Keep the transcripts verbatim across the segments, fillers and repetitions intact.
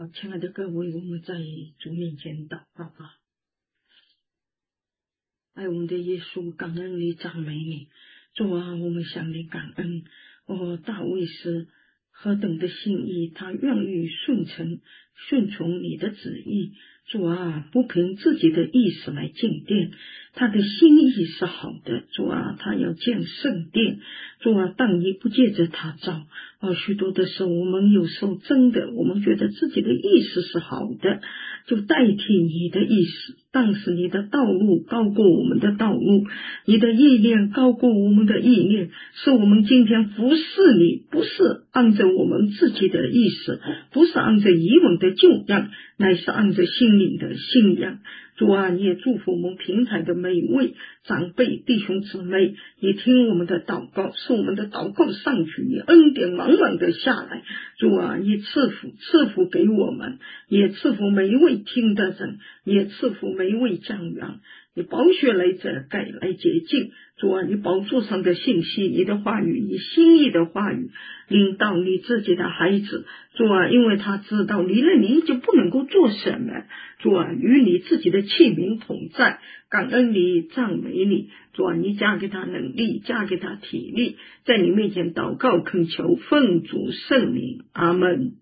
好，亲爱的各位，我们在主面前祷告吧。爱我们的耶稣，感恩你，赞美你。主啊，我们向你感恩。哦，大卫是何等的心意，他愿意顺从顺从你的旨意。主啊，不凭自己的意思来建殿，他的心意是好的。主啊，他要建圣殿。主啊，但你不借着他造。哦，许多的时候，我们有时候真的，我们觉得自己的意思是好的，就代替你的意思。但是你的道路高过我们的道路，你的意念高过我们的意念，是我们今天服侍你，不是按照我们自己的意思，不是按照以往的旧样，乃是按照心灵的信仰。主啊，你也祝福我们平台的每一位长辈弟兄姊妹，也听我们的祷告，使我们的祷告上去，你恩典满满的下来。主啊，你赐福赐福给我们，也赐福每一位听的人，也赐福每一位讲员，你宝血来遮盖来洁净。主啊，你宝座上的信息，你的话语，你心意的话语领到你自己的孩子。主啊，因为他知道离了你就不能够做什么。主啊，与你自己的器皿同在，感恩你，赞美你。主啊，你加给他能力，加给他体力，在你面前祷告恳求，奉主圣名，阿们。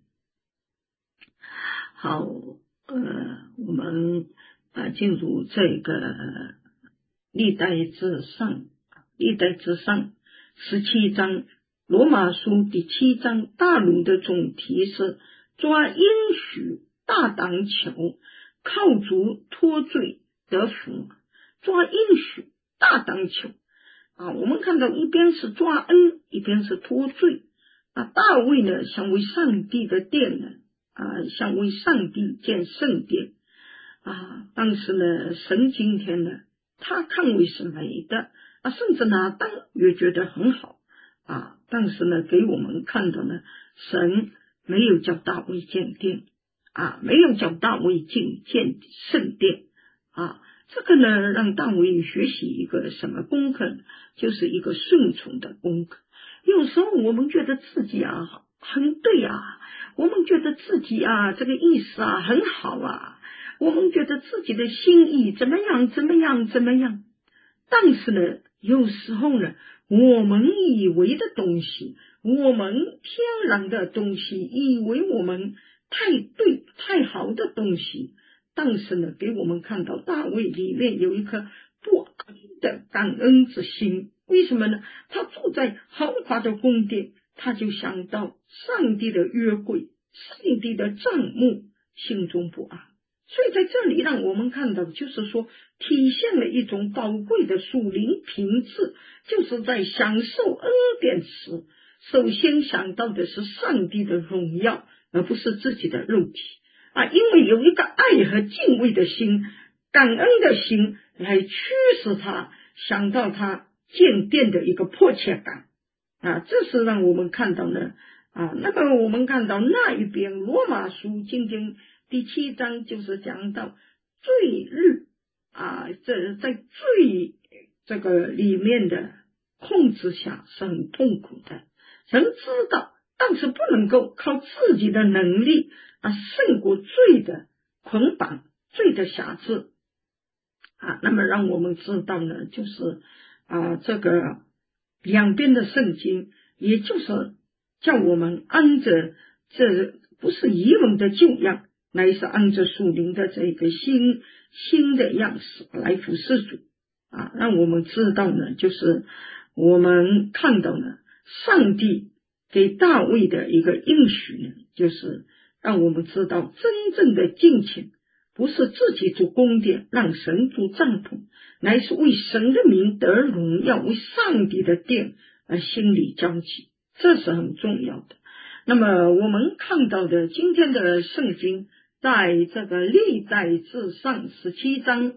好，呃，我们啊进入这个历代之上，历代之上十七章，罗马书第七章，大陆的总题是抓应许大胆求，靠主脱罪得福。抓应许大胆求啊，我们看到一边是抓恩，一边是脱罪。啊，大卫呢想为上帝的殿呢啊，想为上帝建圣殿啊，但是呢神今天呢他看为是美的啊，甚至拿当也觉得很好啊，但是呢给我们看到呢，神没有叫大卫建殿啊，没有叫大卫建建圣殿啊，这个呢让大卫学习一个什么功课呢？就是一个顺从的功课。有时候我们觉得自己啊很对啊，我们觉得自己啊这个意思啊很好啊，我们觉得自己的心意怎么样怎么样怎么样，但是呢有时候呢我们以为的东西，我们天然的东西，以为我们太对太好的东西，但是呢给我们看到大卫里面有一颗不安的感恩之心。为什么呢？他住在豪华的宫殿，他就想到上帝的约柜，上帝的帐幕，心中不安。所以在这里让我们看到，就是说体现了一种宝贵的属灵品质，就是在享受恩典时，首先想到的是上帝的荣耀，而不是自己的肉体啊，因为有一个爱和敬畏的心，感恩的心来驱使他想到他建殿的一个迫切感啊，这是让我们看到呢啊。那么我们看到那一边罗马书今天第七章就是讲到罪律啊，这在罪这个里面的控制下是很痛苦的，人知道，但是不能够靠自己的能力啊胜过罪的捆绑，罪的辖制啊。那么让我们知道呢，就是啊，这个两边的圣经，也就是叫我们按着这不是以往的旧样，乃是按着属灵的这个新新的样式来服侍主啊。让我们知道呢，就是我们看到呢，上帝给大卫的一个应许呢，就是让我们知道真正的敬虔不是自己做宫殿，让神做帐篷，乃是为神的名得荣耀，为上帝的殿而心里交集，这是很重要的。那么我们看到的今天的圣经，在这个历代志上十七章，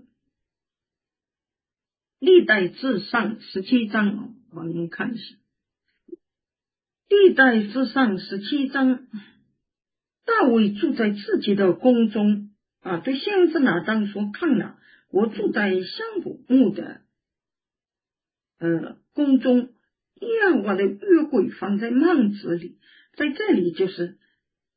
历代志上十七章，我们看一下历代志上十七章，大卫住在自己的宫中啊，对先知拿当说，看了，我住在香柏木的呃宫中，耶和华的约柜放在幔子里，在这里就是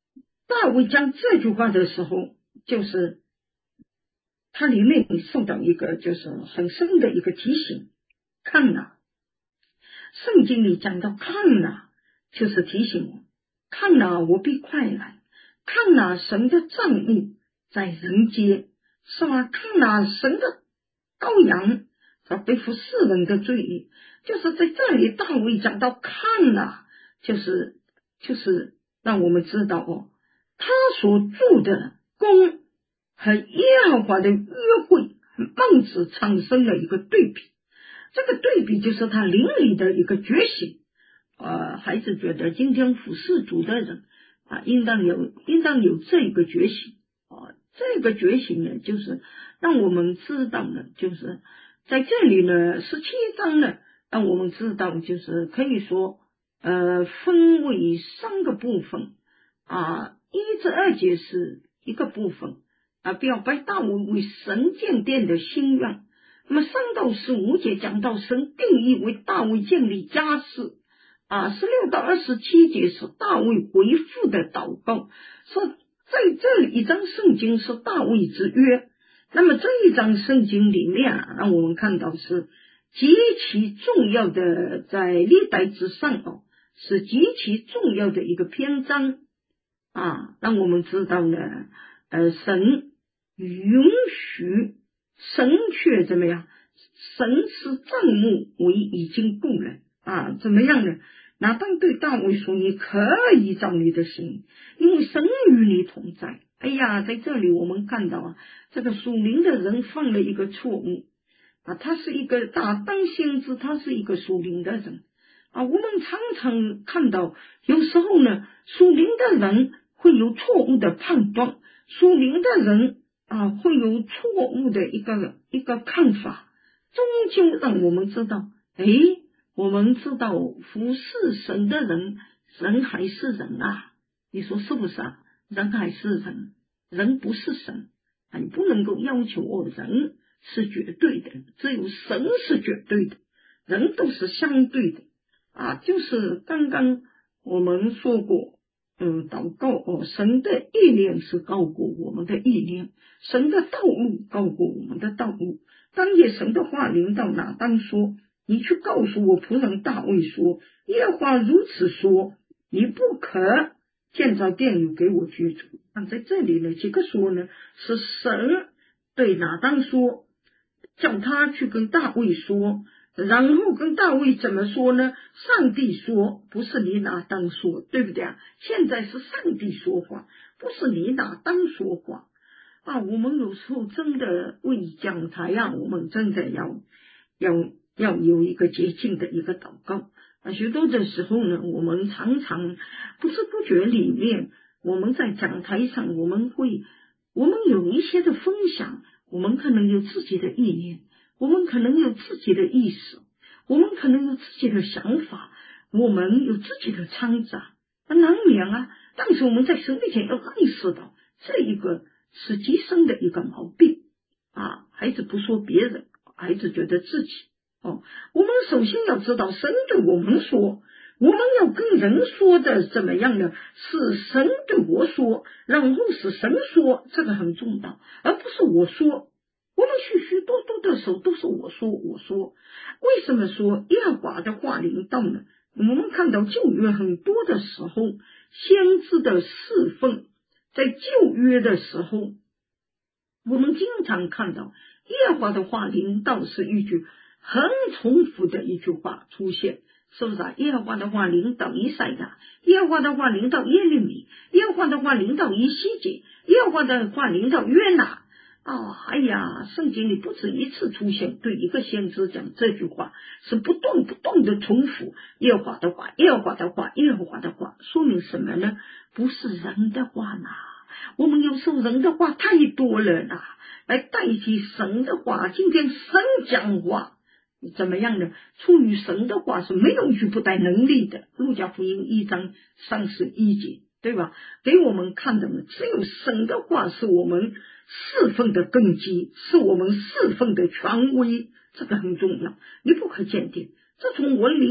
大卫讲这句话的时候，就是他里面受到一个就是很深的一个提醒。看哪，圣经里讲到看哪，就是提醒我，看哪我必快来，看哪神的帐幕在人间，是吧？看哪神的羔羊他背负世人的罪孽，就是在这里大卫讲到看哪，就是就是让我们知道哦，他所住的宫和耶和华的约会和幔子产生了一个对比，这个对比就是他灵里的一个觉醒。呃，孩子觉得今天服侍主的人啊，应当有应当有这个觉醒啊，这个觉醒呢，就是让我们知道呢，就是在这里呢，十七章呢，让我们知道就是可以说呃分为三个部分啊，一至二节是一个部分啊，表白大卫为神建殿的心愿。那么三到十五节讲到神定义为大卫建立家室啊，十六到二十七节是大卫回复的祷告，说在这一章圣经是大卫之约。那么这一章圣经里面啊，让我们看到是极其重要的，在历代之上哦，是极其重要的一个篇章啊，让我们知道呢，呃，神允许，神却怎么样？神是帐幕为已经够了啊，怎么样呢？拿当对大卫说：“你可以照你的心，因为神与你同在。”哎呀，在这里我们看到啊，这个属灵的人犯了一个错误啊，他是一个大当先知，他是一个属灵的人啊。我们常常看到，有时候呢，属灵的人会有错误的判断，属灵的人啊会有错误的一个一个看法，终究让我们知道，哎。我们知道服侍神的人，人还是人啊，你说是不是啊？人还是人，人不是神啊，你不能够要求哦，人是绝对的，只有神是绝对的，人都是相对的啊。就是刚刚我们说过，嗯，祷告哦，神的意念是高过我们的意念，神的道路高过我们的道路。当夜神的话临到哪当说，你去告诉我仆人大卫说，耶和华如此说，你不可建造殿宇给我居住。那在这里呢，几个说呢，是神对哪当说，叫他去跟大卫说，然后跟大卫怎么说呢？上帝说，不是你哪当说，对不对啊？现在是上帝说话，不是你哪当说话啊。我们有时候真的为讲台啊，我们真的要要要有一个洁净的一个祷告啊。许多的时候呢，我们常常不知不觉里面，我们在讲台上，我们会我们有一些的分享，我们可能有自己的意念，我们可能有自己的意识，我们可能有自己的想法，我们有自己的掺杂，难免啊。但是我们在神面前要认识到，这一个是极深的一个毛病啊。孩子不说别人，孩子觉得自己哦。我们首先要知道，神对我们说，我们要跟人说的怎么样呢？是神对我说，然后是神说，这个很重要，而不是我说。我们许许多多的时候都是我说我说。为什么说耶和华的话临到呢？我们看到旧约很多的时候，先知的侍奉，在旧约的时候，我们经常看到耶和华的话临到是一句很重复的一句话出现，是不是啊？耶和华的话临到以赛亚，耶和华的话临到耶利米，耶和华的话临到以西结，耶和华的话临到约拿。哦，哎呀，圣经里不止一次出现对一个先知讲这句话，是不断不断的重复耶和华的话，耶和华的话，耶和华的话，说明什么呢？不是人的话呢。我们有时候人的话太多了啦，来代替神的话。今天神讲话怎么样呢？出于神的话是没有语不带能力的。路加福音一章三十一节，对吧？给我们看的呢，只有神的话是我们侍奉的根基，是我们侍奉的权威，这个很重要，你不可鉴定。这从我灵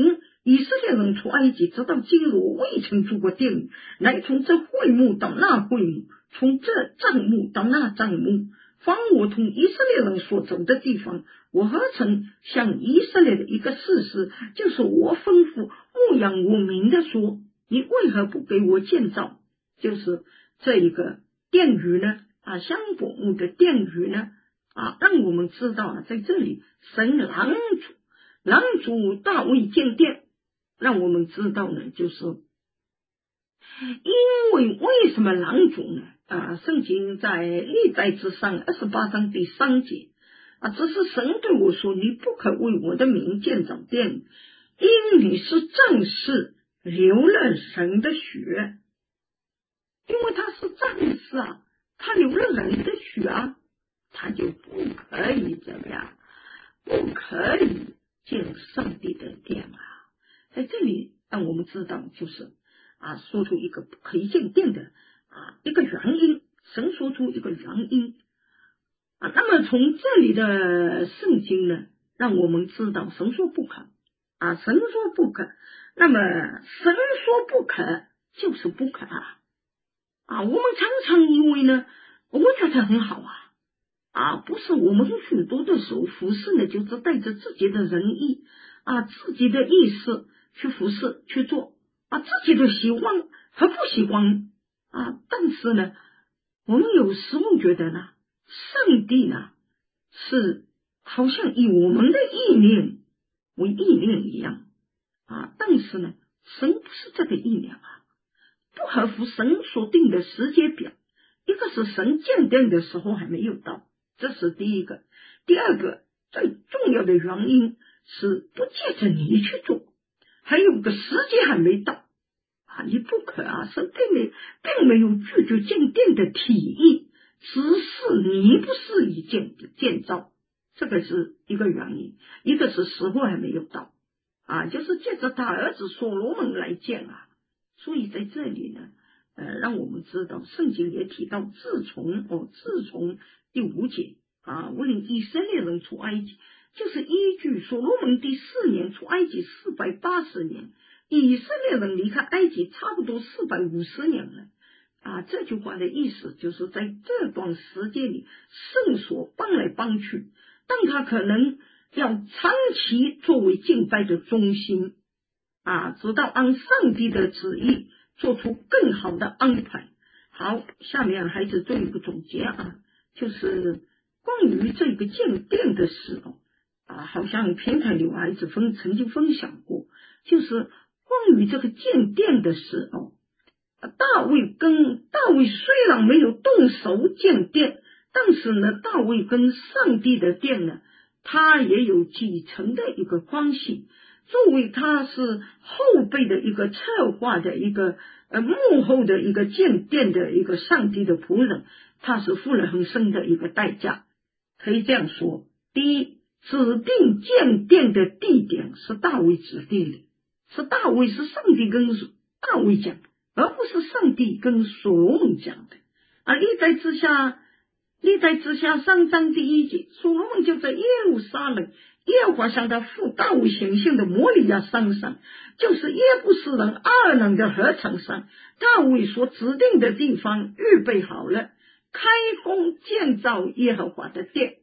以色列人出埃及直到今日未曾住过殿宇，乃从这会幕到那会幕，从这帐幕到那帐幕，凡我同以色列人所走的地方，我何曾向以色列的一个士师，就是我吩咐牧养我民的说，你为何不给我建造，就是这一个殿宇呢？啊，香柏木的殿宇呢？啊，让我们知道啊，在这里神拦阻拦阻大卫建殿，让我们知道呢，就是因为为什么拦阻呢？啊，圣经在历代之上二十八章第三节啊，这是神对我说，你不可为我的名建造殿，因你是战士，流了神的血。因为他是战士啊，他流了人的血啊，他就不可以怎么样，不可以建上帝的殿啊。在这里让我们知道，就是啊，说出一个不可以建殿的啊一个原因，神说出一个原因啊。那么从这里的圣经呢，让我们知道神说不可啊，神说不可，那么神说不可就是不可啊。啊，我们常常以为呢，我觉得很好啊，啊，不是我们许多的时候服侍呢，就是带着自己的仁义啊，自己的意识去服侍去做啊，自己的喜欢和不喜欢啊，但是呢，我们有时候觉得呢，上帝呢是好像以我们的意念为意念一样啊，但是呢，神不是这个意念啊。不合乎神所定的时间表，一个是神建殿的时候还没有到，这是第一个。第二个最重要的原因是不借着你去做，还有个时间还没到啊，你不可啊，神对你并没有拒绝建殿的提议，只是你不适宜建建造，这个是一个原因。一个是时候还没有到啊，就是借着他儿子所罗门来建啊。所以在这里呢，呃，让我们知道，圣经也提到，自从哦，自从第五节啊，为令以色列人出埃及，就是依据所罗门第四年出埃及四百八十年，以色列人离开埃及差不多四百五十年了啊。这句话的意思就是在这段时间里，圣所搬来搬去，但他可能要长期作为敬拜的中心。啊，直到按上帝的旨意做出更好的安排。好，下面孩子做一个总结啊，就是关于这个建殿的事哦，啊，好像平台有孩子分曾经分享过，就是关于这个建殿的事哦。大卫跟大卫虽然没有动手建殿，但是呢，大卫跟上帝的殿呢，他也有几层的一个关系。作为他是后辈的一个策划的一个呃幕后的一个建殿的一个上帝的仆人，他是付了很深的一个代价。可以这样说，第一，指定建殿的地点是大卫指定的，是大卫是上帝跟大卫讲，而不是上帝跟所罗门讲的啊。历代之下历代之下三章第一节，所罗门就在耶路撒冷耶和华向他父大卫显现的摩利亚山上，就是耶布斯人阿尔能的禾场上，大卫所指定的地方预备好了，开工建造耶和华的殿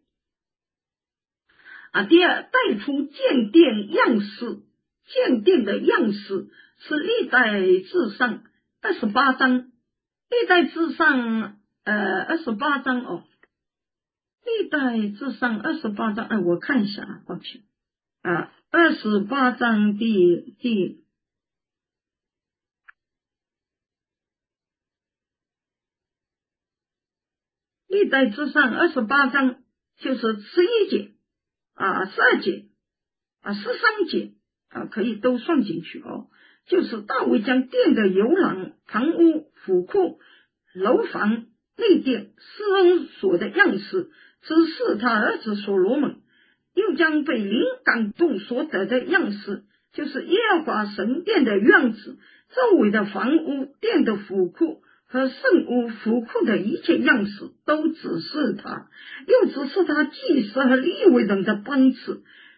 啊。第二，带出建殿样式，建殿的样式是历代志上二十八章，历代志上呃二十八章哦。历代志上二十八章，哎，我看一下啊，抱歉啊，二十八章第第历代志上二十八章就是十一节啊，十二节啊，十三节啊，可以都算进去哦。就是大卫将殿的游廊、房屋、府库、楼房、内殿、施恩所的样式指示他儿子所罗门，又将被灵感动所得的样式，就是耶和华神殿的院子、周围的房屋、殿的府库和圣屋府库的一切样式，都指示他，又指示他祭司和利未人的班次，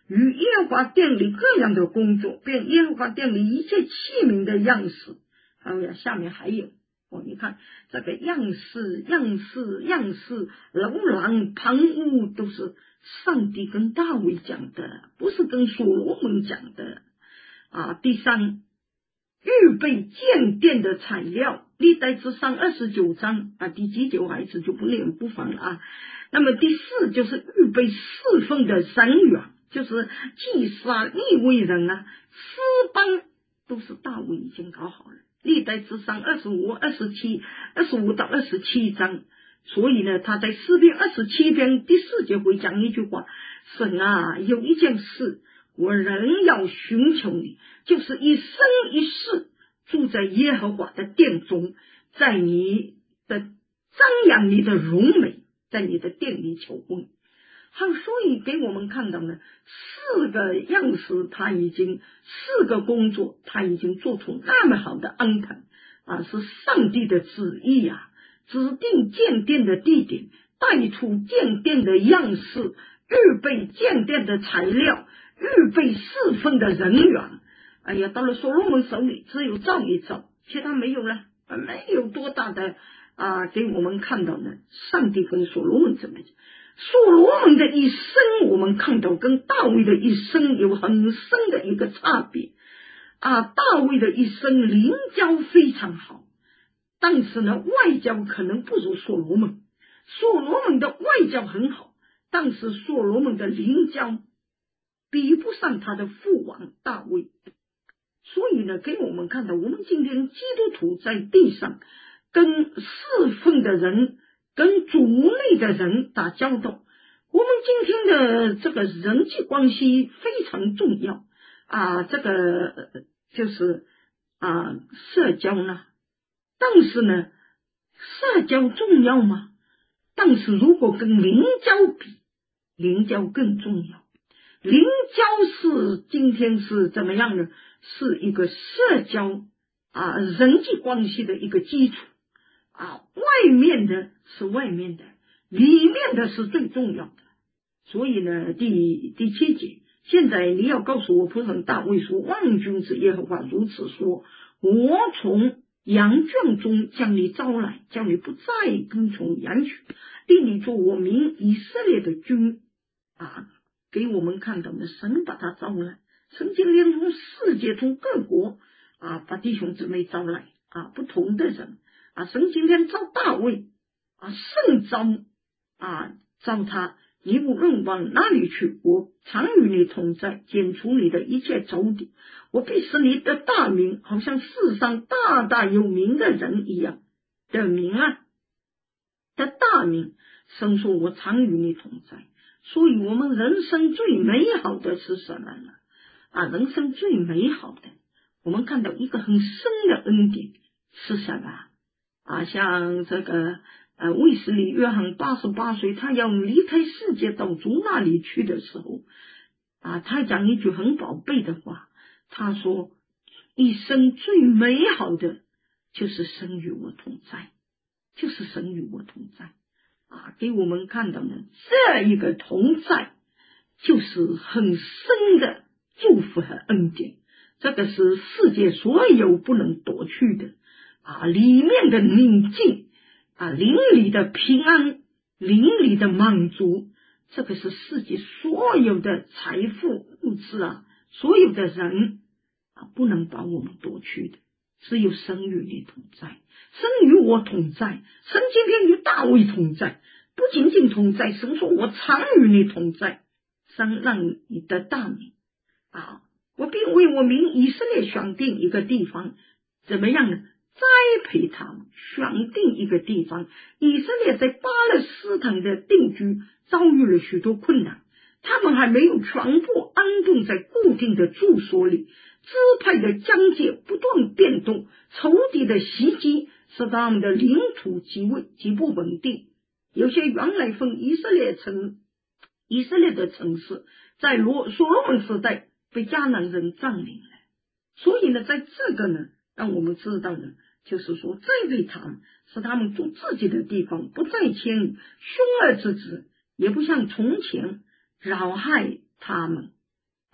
与耶和华殿里各样的工作，便耶和华殿里一切器皿的样式。还有下面还有哦，你看这个样式样式样式楼廊旁屋都是上帝跟大卫讲的，不是跟所罗门讲的啊。第三，预备建殿的材料，历代志上二十九章啊，第几节我还是就不念不妨了啊。那么第四就是预备侍奉的人员，就是祭司、利未人啊，诗班都是大卫已经搞好了。历代志上二十五、二十七、二十五到二十七章，所以呢，他在诗篇二十七篇第四节会讲一句话：神啊，有一件事我仍要寻求你，就是一生一世住在耶和华的殿中，在你的张扬你的荣美，在你的殿里求问。好，所以给我们看到呢，四个样式他已经四个工作他已经做出那么好的安排啊，是上帝的旨意啊，指定建殿的地点，带出建殿的样式，预备建殿的材料，预备侍奉的人员。哎呀，到了所罗门手里只有造一造，其他没有了，没有多大的啊，给我们看到呢，上帝跟所罗门怎么讲？所罗门的一生我们看到跟大卫的一生有很深的一个差别啊。大卫的一生灵交非常好，但是呢外交可能不如所罗门。所罗门的外交很好，但是所罗门的灵交比不上他的父王大卫。所以呢给我们看到，我们今天基督徒在地上跟侍奉的人跟族内的人打交道，我们今天的这个人际关系非常重要啊，这个就是啊社交呢，但是呢社交重要吗？但是如果跟灵交比，灵交更重要。灵交是今天是怎么样呢？是一个社交啊人际关系的一个基础啊，外面的是外面的，里面的是最重要的。所以呢，第第七节，现在你要告诉我仆人大卫说，万军之耶和华如此说，我从羊圈中将你招来，叫你不再跟从羊群，立你做我民以色列的君啊。给我们看到的，神把他招来，神今天从世界从各国啊把弟兄姊妹招来啊，不同的人啊，神今天招大卫啊，圣招啊，招他，你无论往哪里去，我常与你同在，剪除你的一切仇敌，我必使你的大名好像世上大大有名的人一样的名啊的大名。神说我常与你同在。所以我们人生最美好的是什么呢？啊，人生最美好的，我们看到一个很深的恩典是什么啊？像这个呃，卫斯理约翰八十八岁，他要离开世界到主那里去的时候啊，他讲一句很宝贝的话，他说一生最美好的就是神与我同在，就是神与我同在啊，给我们看到呢，这一个同在就是很深的祝福和恩典，这个是世界所有不能夺去的啊，里面的宁静啊，灵里的平安，灵里的满足，这个是世界所有的财富物质啊，所有的人啊，不能把我们夺去的，只有神与你同在，神与我同在，神今天与大卫同在，不仅仅同在，神说我常与你同在，神让你的大名啊，我并为我民以色列选定一个地方，怎么样呢？栽培他们，选定一个地方。以色列在巴勒斯坦的定居遭遇了许多困难，他们还没有全部安顿在固定的住所里，支派的疆界不断变动，仇敌的袭击使他们的领土极为极不稳定。有些原来分以色列城以色列的城市在罗所罗门时代被迦南人占领了，所以呢在这个呢让我们知道呢，就是说栽培他们，使他们住自己的地方，不再迁凶恶之子，也不像从前扰害他们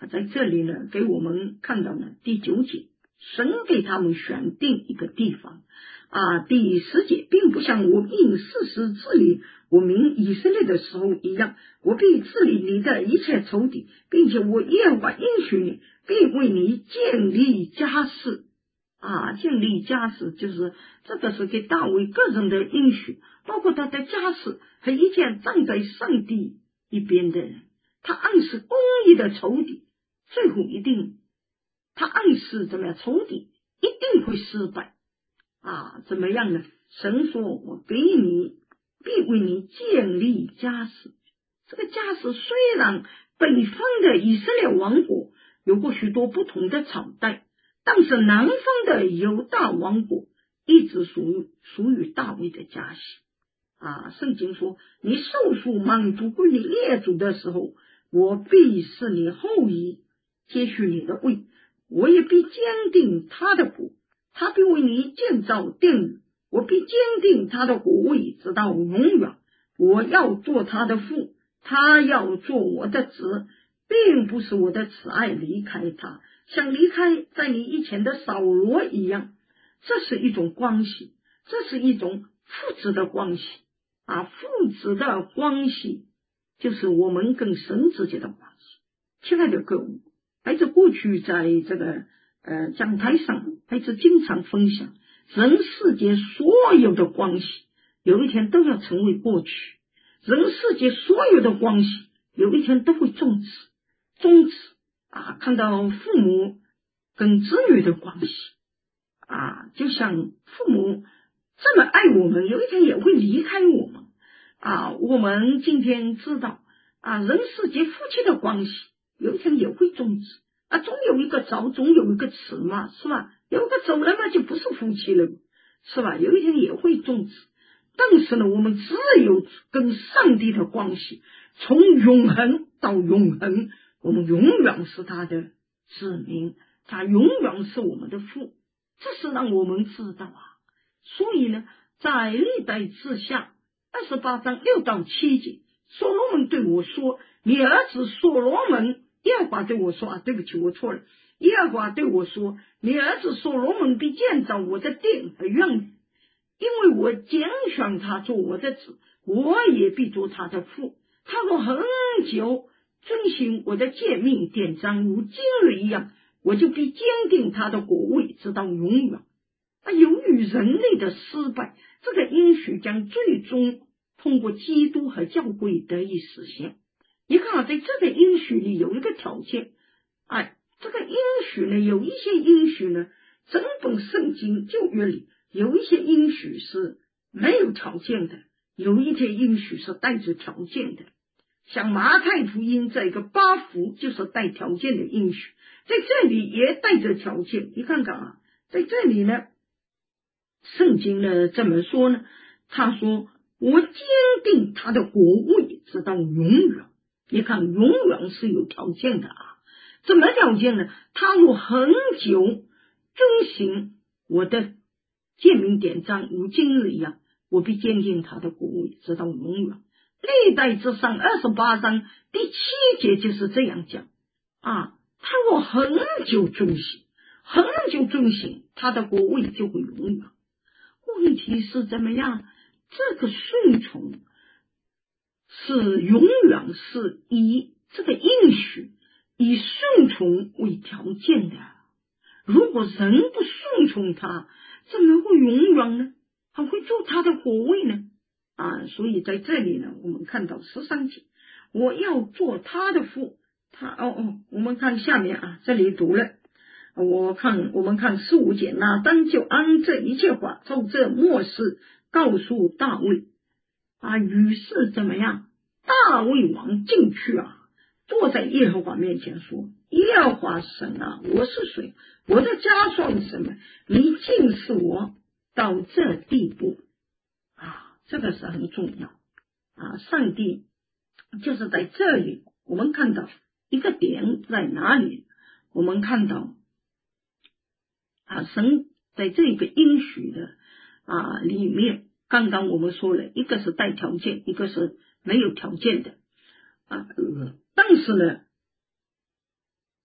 在这里呢，给我们看到了第九节，神给他们选定一个地方啊。第十节，并不像我应事实治理我民以色列的时候一样，我必治理你的一切仇敌，并且我耶和华应许你，并为你建立家室啊。建立家室就是这个是给大卫个人的应许，包括他的家室和一切站在上帝一边的人。他暗示公义的仇敌最后一定，他暗示怎么样，仇敌一定会失败啊。怎么样呢？神说我给你必为你建立家室。这个家室虽然北方的以色列王国有过许多不同的朝代，但是南方的犹大王国一直属于属于大卫的家系啊。圣经说，你受数满足归你列祖的时候，我必是你后裔，接续你的位，我也必坚定他的国，他必为你建造殿宇，我必坚定他的国位直到永远。我要做他的父，他要做我的子，并不是我的慈爱离开他，像离开在你以前的扫罗一样。这是一种关系，这是一种父子的关系啊，父子的关系就是我们跟神之间的关系。亲爱的各位，孩子过去在这个呃讲台上，孩子经常分享，人世间所有的关系有一天都要成为过去，人世间所有的关系有一天都会终止终止啊。看到父母跟子女的关系啊，就像父母这么爱我们，有一天也会离开我们啊。我们今天知道啊，人世间夫妻的关系有一天也会终止啊，总有一个早，总有一个迟嘛，是吧？有一个走了嘛，就不是夫妻了，是吧？有一天也会终止。但是呢，我们只有跟上帝的关系，从永恒到永恒，我们永远是他的子民，他永远是我们的父，这是让我们知道啊。所以呢，在历代志下二十八章六到七节，所罗门对我说，你儿子所罗门，耶和华对我说啊，对不起，我错了，耶和华对我说，你儿子所罗门必建造我的殿和院宇，因为我拣选他做我的子，我也必做他的父。他若恒久遵行我的诫命典章，如今日一样，我就必坚定他的国位直到永远。啊，由于人类的失败，这个应许将最终通过基督和教会得以实现。你看啊，在这个应许里有一个条件，哎，这个应许呢，有一些应许呢，整本圣经旧约里有一些应许是没有条件的，有一些应许是带着条件的。像马太福音这个八福就是带条件的应许，在这里也带着条件。你看看啊，在这里呢，圣经呢这么说呢，他说我坚定他的国位直到永远。你看永远是有条件的啊，怎么条件呢？他若恒久遵行我的诫命典章，如今日一样，我必坚定他的国位直到永远。历代之上二十八章第七节就是这样讲啊，他若恒久遵行，恒久遵行，他的国位就会永远。问题是怎么样？这个顺从是永远是以这个应许以顺从为条件的。如果人不顺从他，怎么会永远呢？还会做他的国位呢？啊，所以在这里呢，我们看到十三节，我要做他的父。他哦哦，我们看下面啊，这里读了，我看我们看十五节，拿单就按这一切话，照这末世告诉大卫啊。于是怎么样？大卫王进去啊，坐在耶和华面前说：耶和华神啊，我是谁？我的家算什么？你竟使我到这地步啊！这个是很重要啊！上帝就是在这里，我们看到一个点在哪里？我们看到啊，神在这个应许的啊里面，刚刚我们说了一个是带条件，一个是没有条件的啊。但是呢，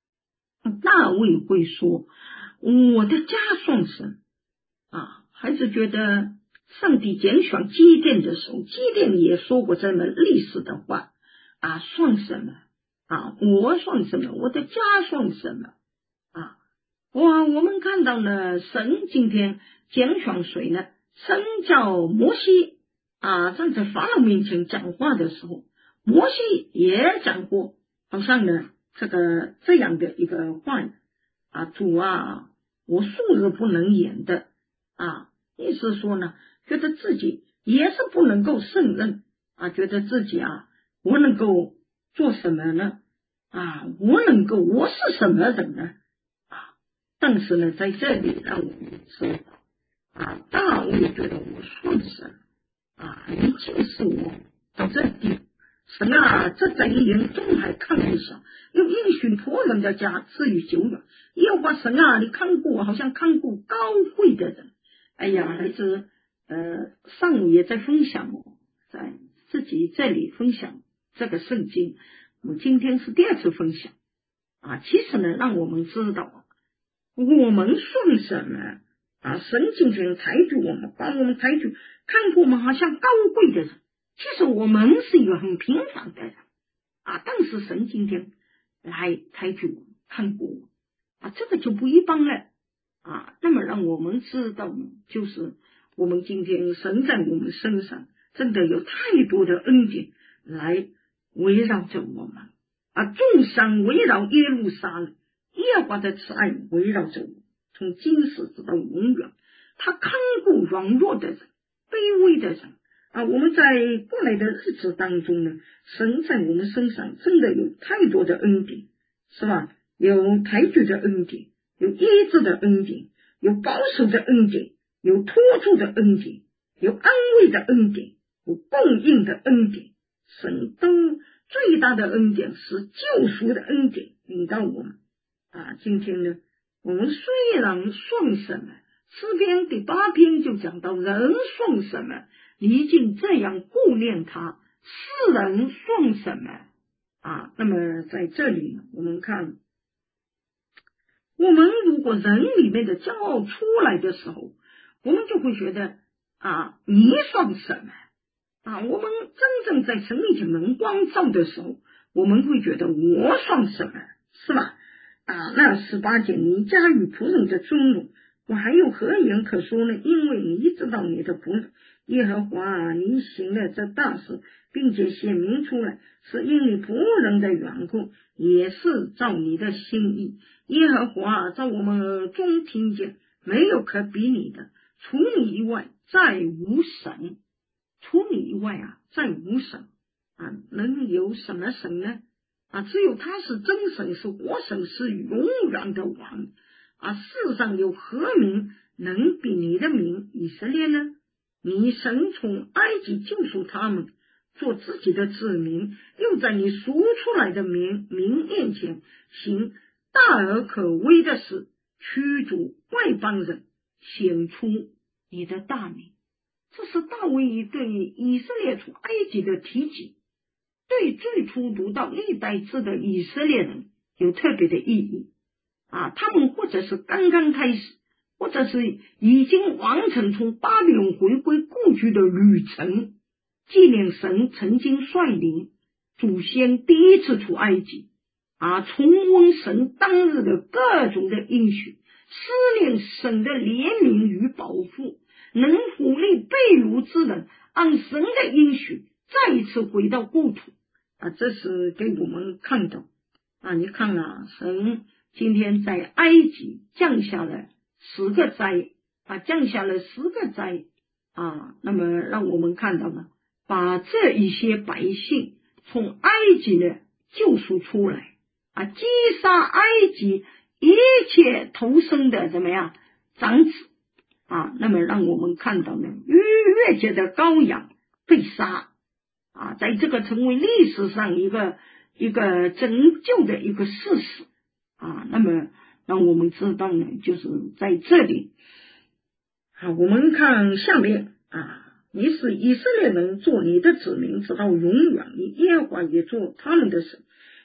大卫会说我的家算什么啊？还是觉得上帝拣选基甸的时候，基甸也说过这么历史的话啊，算什么啊？我算什么？我的家算什么啊？哇，我们看到呢，神今天拣选谁呢？神叫摩西啊，站在法老面前讲话的时候，摩西也讲过，好像呢这个这样的一个话啊，主啊，我素日不能言的啊，意思说呢，觉得自己也是不能够胜任啊，觉得自己啊，我能够做什么呢？啊，我能够，我是什么人呢？啊，但是呢，在这里让我们知道啊，大卫觉得我算什么啊？你就是我到这地，神啊，这在你眼中还看不上，又应许仆人的家至于久远。耶和华神啊，你看顾我，好像看顾高贵的人。哎呀，孩子，呃，上午也在分享我，在自己这里分享这个圣经。我今天是第二次分享啊，其实呢，让我们知道我们算什么啊？神今天抬举我们，把我们抬举，看过我们好像高贵的人，其实我们是一个很平凡的人啊。但是神今天来抬举我们，看过我们啊，这个就不一般了啊。那么让我们知道，就是我们今天神在我们身上真的有太多的恩典来围绕着我们啊，众山围绕耶路撒冷，耶和华的慈爱围绕着我，从今时直到永远。他看顾软弱的人，卑微的人啊。我们在过来的日子当中呢，神在我们身上真的有太多的恩典，是吧？有抬举的恩典，有医治的恩典，有保守的恩典，有托住的恩典，有安慰的恩典，有供应的恩典。神都最大的恩典是救赎的恩典领到我们啊。今天呢，我们虽然算什么，诗篇第八篇就讲到人算什么，你已经这样顾念他，世人算什么啊？那么在这里呢，我们看，我们如果人里面的骄傲出来的时候，我们就会觉得啊，你算什么啊？我们真正在神面前能光照的时候，我们会觉得我算什么，是吧？啊，那十八节，你加与仆人的尊荣，我还有何言可说呢？因为你知道你的仆人耶和华啊，你行了这大事，并且显明出来，是因你仆人的缘故，也是照你的心意。耶和华啊，在我们耳中听见，没有可比你的，除你以外再无神。除你以外啊，再无神啊，能有什么神呢？啊，只有他是真神，是活神，是永远的王啊！世上有何名能比你的名以色列呢？你神从埃及救赎他们，做自己的子民，又在你赎出来的民民面前行大而可畏的事，驱逐外邦人，显出你的大名。这是大卫对以色列出埃及的提及，对最初读到历代志的以色列人有特别的意义啊！他们或者是刚刚开始，或者是已经完成从巴比伦回归故居的旅程，纪念神曾经率领祖先第一次出埃及啊，重温神当日的各种的应许，思念神的怜悯与保护，能鼓励被掳之人按神的应许再一次回到故土啊！这是给我们看到啊！你看啊，神今天在埃及降下了十个灾啊，降下了十个灾啊，那么让我们看到了，把这一些百姓从埃及呢救赎出来啊，击杀埃及一切投生的怎么样长子啊，那么让我们看到呢，逾越节的羔羊被杀啊，在这个成为历史上一个一个拯救的一个事实啊，那么让我们知道呢，就是在这里啊，我们看下面啊，你使以色列人做你的子民直到永远，你耶和华也做他们的神，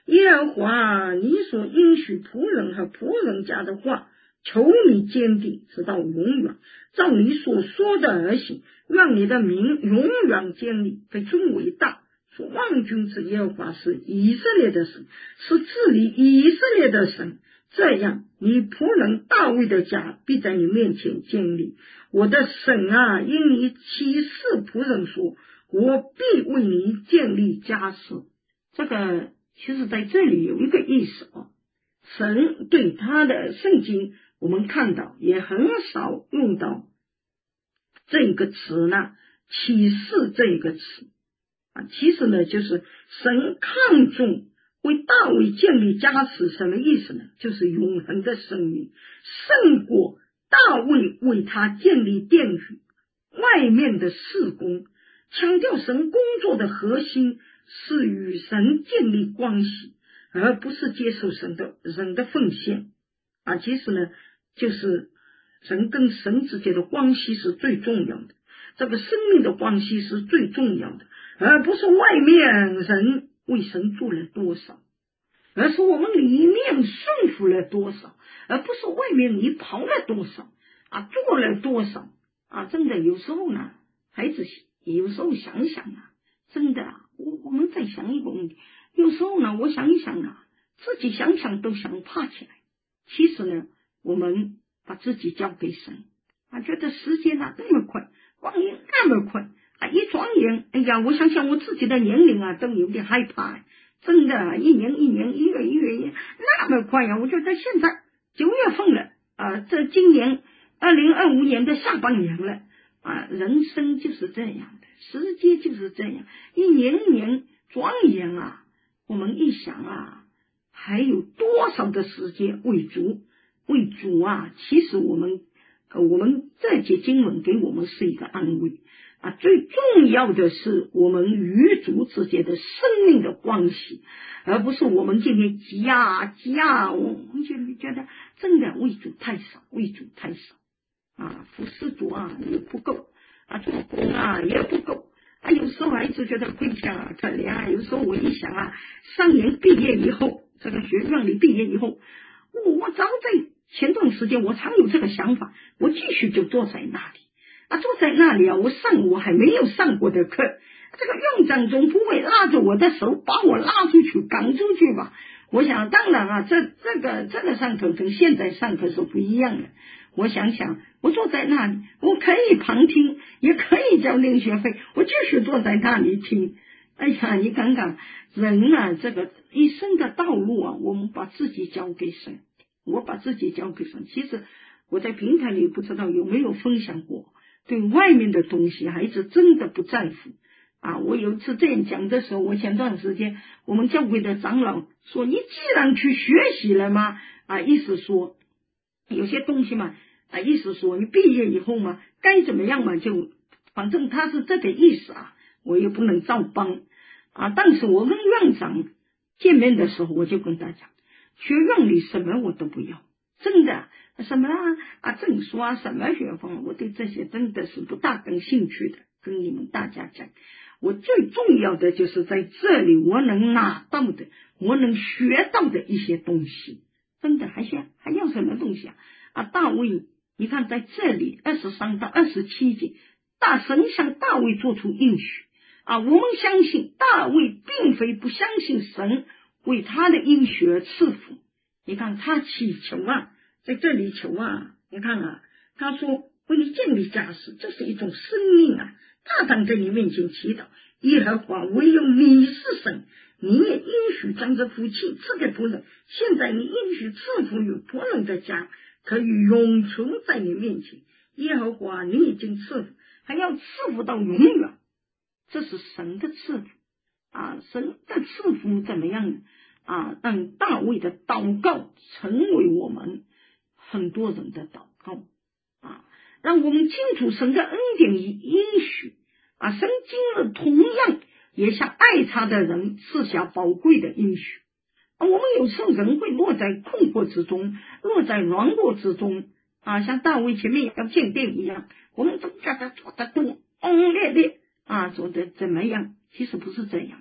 耶和华，你所应许仆人和仆人家的话，求你坚定直到永远，照你所说的而行，让你的名永远坚立，非尊伟大。说万军之耶和华是以色列的神，是治理以色列的神。这样，你仆人大卫的家必在你面前建立。我的神啊，因你启示仆人说，我必为你建立家室。这个其实在这里有一个意思啊，神对他的圣经我们看到也很少用到这个词呢，启示这个词啊，其实呢就是神看重为大卫建立家室，什么意思呢？就是永恒的生命，胜过大卫为他建立殿宇外面的事工。强调神工作的核心是与神建立关系，而不是接受神的人的奉献啊。其实呢，就是人跟神之间的关系是最重要的，这个生命的关系是最重要的，而不是外面人为神做了多少，而是我们里面顺服了多少，而不是外面你跑了多少啊，做了多少啊。真的有时候呢，孩子有时候想想啊，真的啊，我我们再想一个问题，有时候呢，我想一想啊，自己想想都想怕起来。其实呢，我们把自己交给神啊，觉得时间啊那么快，光阴那么快啊，一转眼，哎呀，我想想我自己的年龄啊，都有点害怕。真的，一年一年，一月一月，那么快呀！我觉得现在九月份了啊，这今年二零二五年的下半年了啊，人生就是这样的，时间就是这样，一年一年转眼啊，我们一想啊，还有多少的时间为主为主啊？其实我们呃，我们这节经文给我们是一个安慰啊，最重要的是我们与主之间的生命的关系，而不是我们今天急啊急啊，我们就觉得真的为主太少，为主太少啊，服侍主啊也不够啊，做工啊也不够啊，有时候还是觉得亏欠啊可怜啊。有时候我一想啊，上年毕业以后，这个学院里毕业以后，我我早在前段时间我常有这个想法，我继续就坐在那里啊，坐在那里啊，我上我还没有上过的课，这个院长总不会拉着我的手把我拉出去赶出去吧？我想当然啊，这这个这个上课跟现在上课是不一样的。我想想，我坐在那里，我可以旁听，也可以交零学费，我继续坐在那里听。哎呀，你看看人啊，这个一生的道路啊，我们把自己交给神，我把自己交给神。其实我在平台里不知道有没有分享过，对外面的东西孩子真的不在乎啊。我有一次这样讲的时候，我前段时间我们教会的长老说，你既然去学习了嘛，啊，意思说有些东西嘛，啊，意思说你毕业以后嘛，该怎么样嘛，就反正他是这个意思啊，我也不能照搬啊。但是我跟院长见面的时候，我就跟他讲，学院里什么我都不要，真的什么啊证书啊，什么学分，我对这些真的是不大感兴趣的。跟你们大家讲，我最重要的就是在这里我能拿到的，我能学到的一些东西。真的还想还要什么东西啊？啊，大卫，你看在这里二十三到二十七节，大神向大卫做出应许啊。我们相信大卫并非不相信神为他的应许而赐福。你看他祈求啊，在这里求啊，你看啊，他说为你建立家室，这是一种生命啊。大胆在你面前祈祷，耶和华唯有你是神，你也应许将这福气赐给仆人。现在你应许赐福于仆人的家，可以永存在你面前。耶和华你已经赐福，还要赐福到永远。这是神的赐福啊！神的赐福怎么样呢？啊，让大卫的祷告成为我们很多人的祷告啊，让我们清楚神的恩典与应许啊。神今日同样也向爱他的人赐下宝贵的应许啊。我们有时候人会落在困惑之中，落在软弱之中啊，像大卫前面要建殿一样，我们都叫他做得多轰烈烈啊，做得怎么样？其实不是这样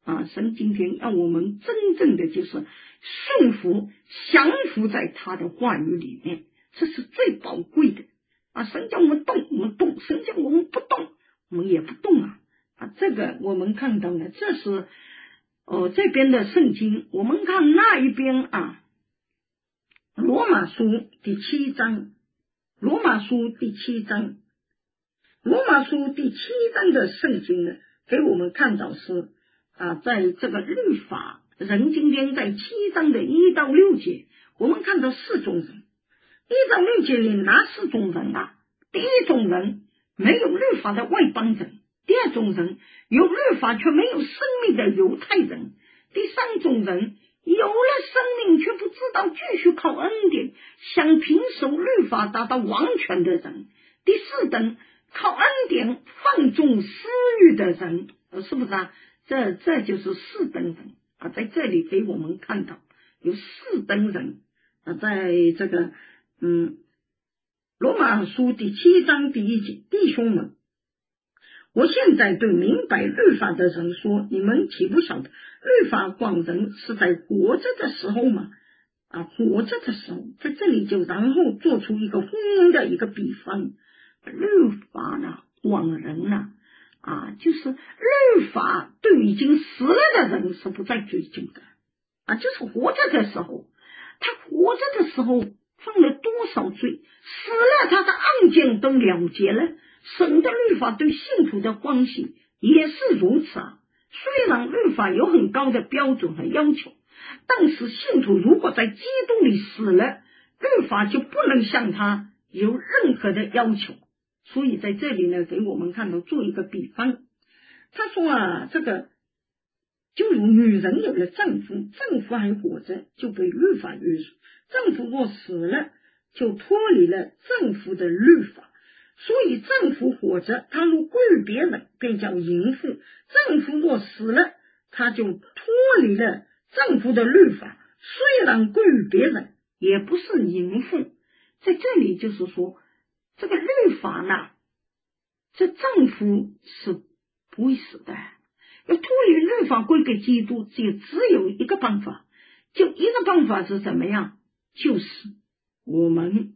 啊，神今天让我们真正的就是顺服降服在他的话语里面，这是最宝贵的啊！神叫我们动我们动，神叫我们不动我们也不动啊！啊，这个我们看到了，这是呃这边的圣经。我们看那一边啊，罗马书第七章，罗马书第七章，罗马书第七章的圣经呢，给我们看到是啊，在这个律法人今天在七章的一到六节，我们看到四种人。一到六节里哪四种人啊？第一种人没有律法的外邦人，第二种人有律法却没有生命的犹太人，第三种人有了生命却不知道继续靠恩典想平守律法达到完全的人，第四等靠恩典放纵私欲的人，是不是啊？这这就是四等人啊，在这里给我们看到有四等人啊，在这个嗯罗马书第七章第一节，弟兄们，我现在对明白律法的人说，你们岂不晓得律法管人是在活着的时候吗？啊，活着的时候，在这里就然后做出一个婚姻的一个比方，律法呢管人呢啊，就是律法对已经死了的人是不再追究的啊，就是活着的时候，他活着的时候犯了多少罪，死了他的案件都了结了。神的律法对信徒的关系也是如此啊。虽然律法有很高的标准和要求，但是信徒如果在基督里死了，律法就不能向他有任何的要求。所以在这里呢，给我们看到做一个比方，他说啊，这个就如女人有了丈夫，丈夫还活着，就被律法约束；丈夫若死了，就脱离了丈夫的律法。所以丈夫活着，他若归于别人，便叫淫妇；丈夫若死了，他就脱离了丈夫的律法，虽然归于别人，也不是淫妇。在这里就是说，这个律法呢，这丈夫是不会死的，要脱离律法归给基督，就只有一个办法，就一个办法是怎么样？就是我们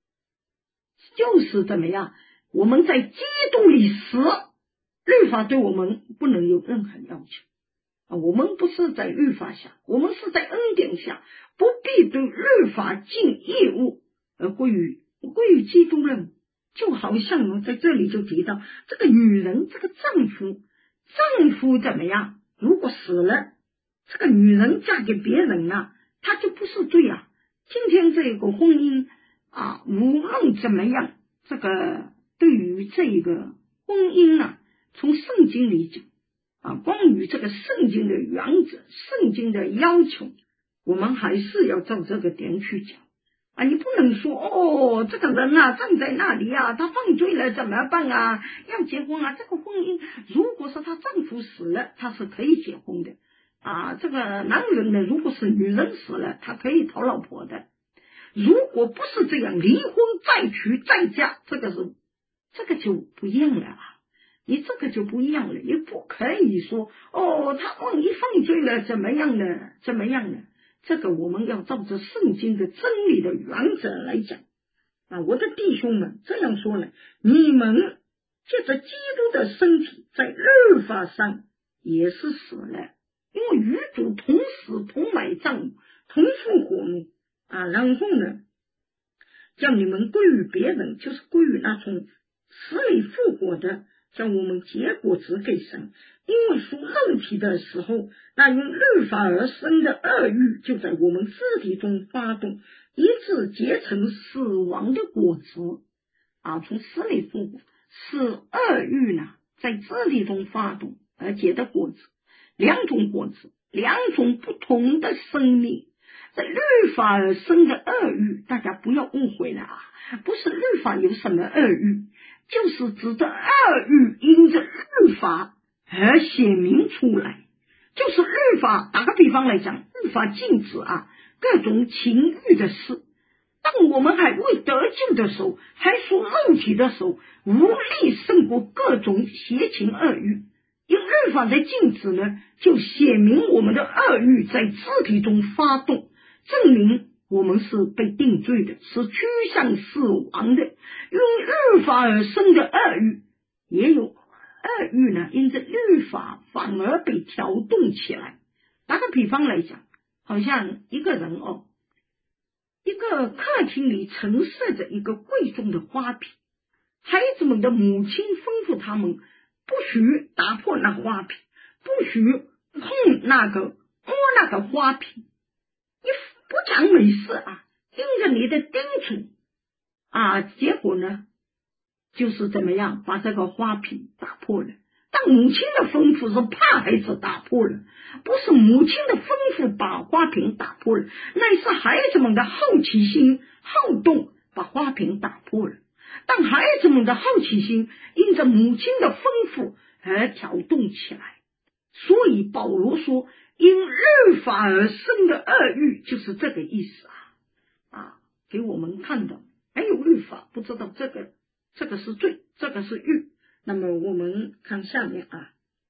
就是怎么样？我们在基督里死，律法对我们不能有任何要求啊！我们不是在律法下，我们是在恩典下，不必对律法尽义务，而归于归于基督了。就好像呢，在这里就提到这个女人，这个丈夫，丈夫怎么样？如果死了，这个女人嫁给别人啊，她就不是罪啊。今天这个婚姻啊，无论怎么样，这个对于这个婚姻啊，从圣经里讲啊，关于这个圣经的原则、圣经的要求，我们还是要照这个点去讲啊。你不能说哦，这个人啊站在那里啊，他犯罪了怎么办啊？要结婚啊，这个婚姻如果是她丈夫死了，她是可以结婚的啊。这个男人呢，如果是女人死了，他可以讨老婆的。如果不是这样，离婚再娶再嫁，这个是这个就不一样了啊！你这个就不一样了，也不可以说哦，他万一犯罪了怎么样呢？怎么样呢？这个我们要照着圣经的真理的原则来讲啊！我的弟兄们，这样说了，你们借着基督的身体在律法上也是死了，因为与主同死，同埋葬，同复活呢啊，然后呢，叫你们归于别人，就是归于那从死里复活的，叫我们结果子给神。因为属肉体的时候，那用律法而生的恶欲就在我们肢体中发动，以致结成死亡的果子啊，从死里复活，是恶欲呢在肢体中发动而结的果子，两种果子，两种不同的生命。在律法而生的恶欲，大家不要误会了啊！不是律法有什么恶欲，就是指的恶欲因着律法而显明出来。就是律法，打个比方来讲，律法禁止啊各种情欲的事。当我们还未得救的时候，还属肉体的时候，无力胜过各种邪情恶欲。因律律法的禁止呢，就写明我们的恶欲在肢体中发动，证明我们是被定罪的，是趋向死亡的。用律法而生的恶欲，也有恶欲呢，因着律法反而被调动起来。打个比方来讲，好像一个人哦，一个客厅里陈设着一个贵重的花瓶，孩子们的母亲吩咐他们不许打破那花瓶，不许碰那个摸那个花瓶，你不讲没事啊，盯着你的叮嘱啊，结果呢就是怎么样把这个花瓶打破了。但母亲的吩咐是怕孩子打破了，不是母亲的吩咐把花瓶打破了，那是孩子们的好奇心好动把花瓶打破了。但孩子们的好奇心因着母亲的吩咐而调动起来，所以保罗说因律法而生的恶欲，就是这个意思啊啊，给我们看到还有律法，不知道这个这个是罪，这个是欲。那么我们看下面啊，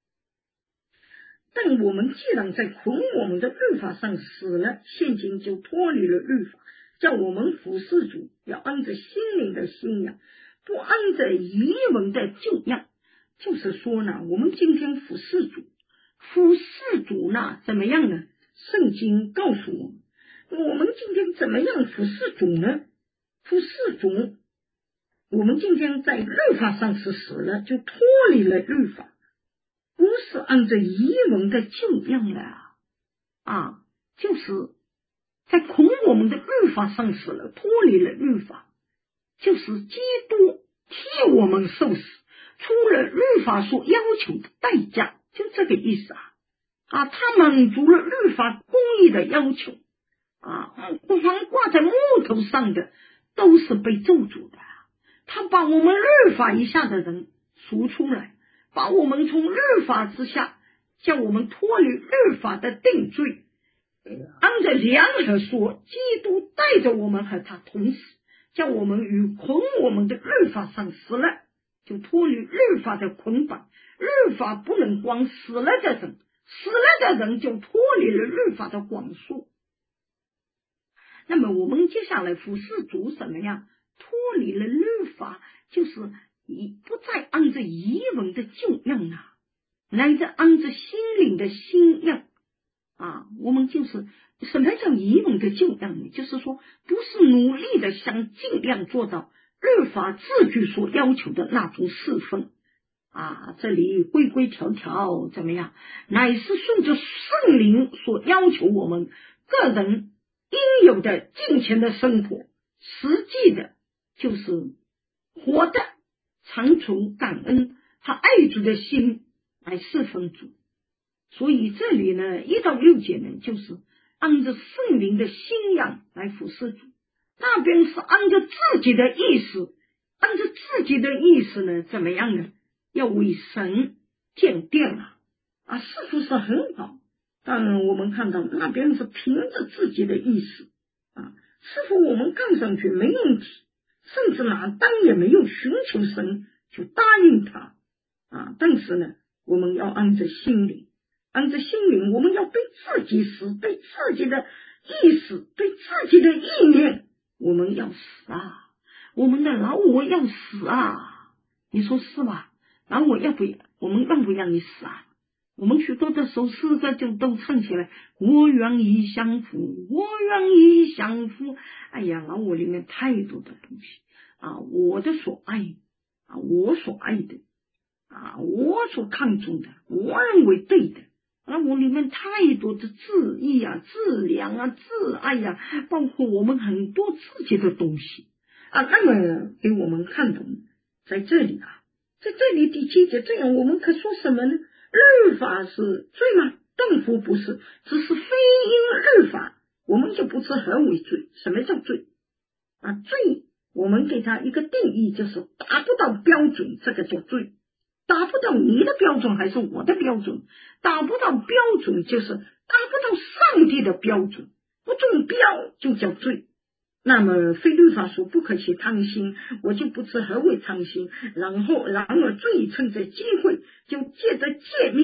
但我们既然在捆我们的律法上死了，现今就脱离了律法，叫我们服侍主，要按着心灵的信仰，不按着遗文的旧样。就是说呢，我们今天服侍主，服侍主呢怎么样呢？圣经告诉我们，我们今天怎么样服侍主呢？服侍主，我们今天在律法上是死了，就脱离了律法，不是按照遗文的旧样了啊，就是在捆我们的律法上死了，脱离了律法，就是基督替我们受死，出了律法所要求的代价，就这个意思啊啊，他满足了律法公义的要求啊，凡挂在木头上的都是被咒诅的。他把我们律法以下的人赎出来，把我们从律法之下，叫我们脱离律法的定罪。按着两和说，基督带着我们和他同死，叫我们与捆我们的律法上死了，就脱离律法的捆绑。律法不能光死了的人，死了的人就脱离了律法的管束。那么我们接下来服侍主什么样？脱离了律法，就是不再按着遗文的旧样啊，乃至按着心灵的新样啊。我们就是什么叫遗文的旧样呢？就是说不是努力的想尽量做到律法字句所要求的那种侍奉啊，这里规规条条怎么样，乃是顺着圣灵所要求我们个人应有的敬虔的生活，实际的就是活的长存感恩和爱主的心来侍奉主。所以这里呢一到六节呢，就是按着圣灵的信仰来服侍主，那边是按照自己的意思，按照自己的意思呢怎么样呢？要为神建殿啊啊，似乎是很好，但我们看到那边是凭着自己的意思啊，似乎我们看上去没问题，甚至哪当也没有寻求神就答应他啊，但是呢我们要按着心灵，按着心灵，我们要被自己死，被自己的意思，被自己的意念，我们要死啊，我们的老我要死啊，你说是吧？老我要不要，我们让不让你死啊？我们许多的时候诗歌就都唱起来，我愿意降服，我愿意降服。哎呀，老我里面太多的东西啊，我的所爱啊，我所爱的啊，我所看重的，我认为对的，那我里面太多的自义啊、自量啊、自爱啊，包括我们很多自己的东西啊。那么给我们看懂在这里啊，在这里第七节，这样我们可说什么呢？律法是罪吗？断乎不是，只是非因律法，我们就不知何为罪。什么叫罪啊？罪我们给它一个定义，就是达不到标准，这个叫罪。达不到你的标准还是我的标准，达不到标准就是达不到上帝的标准，不中标就叫罪。那么非律法说不可起贪心，我就不知何为贪心。然后然而罪趁着机会就借着诫命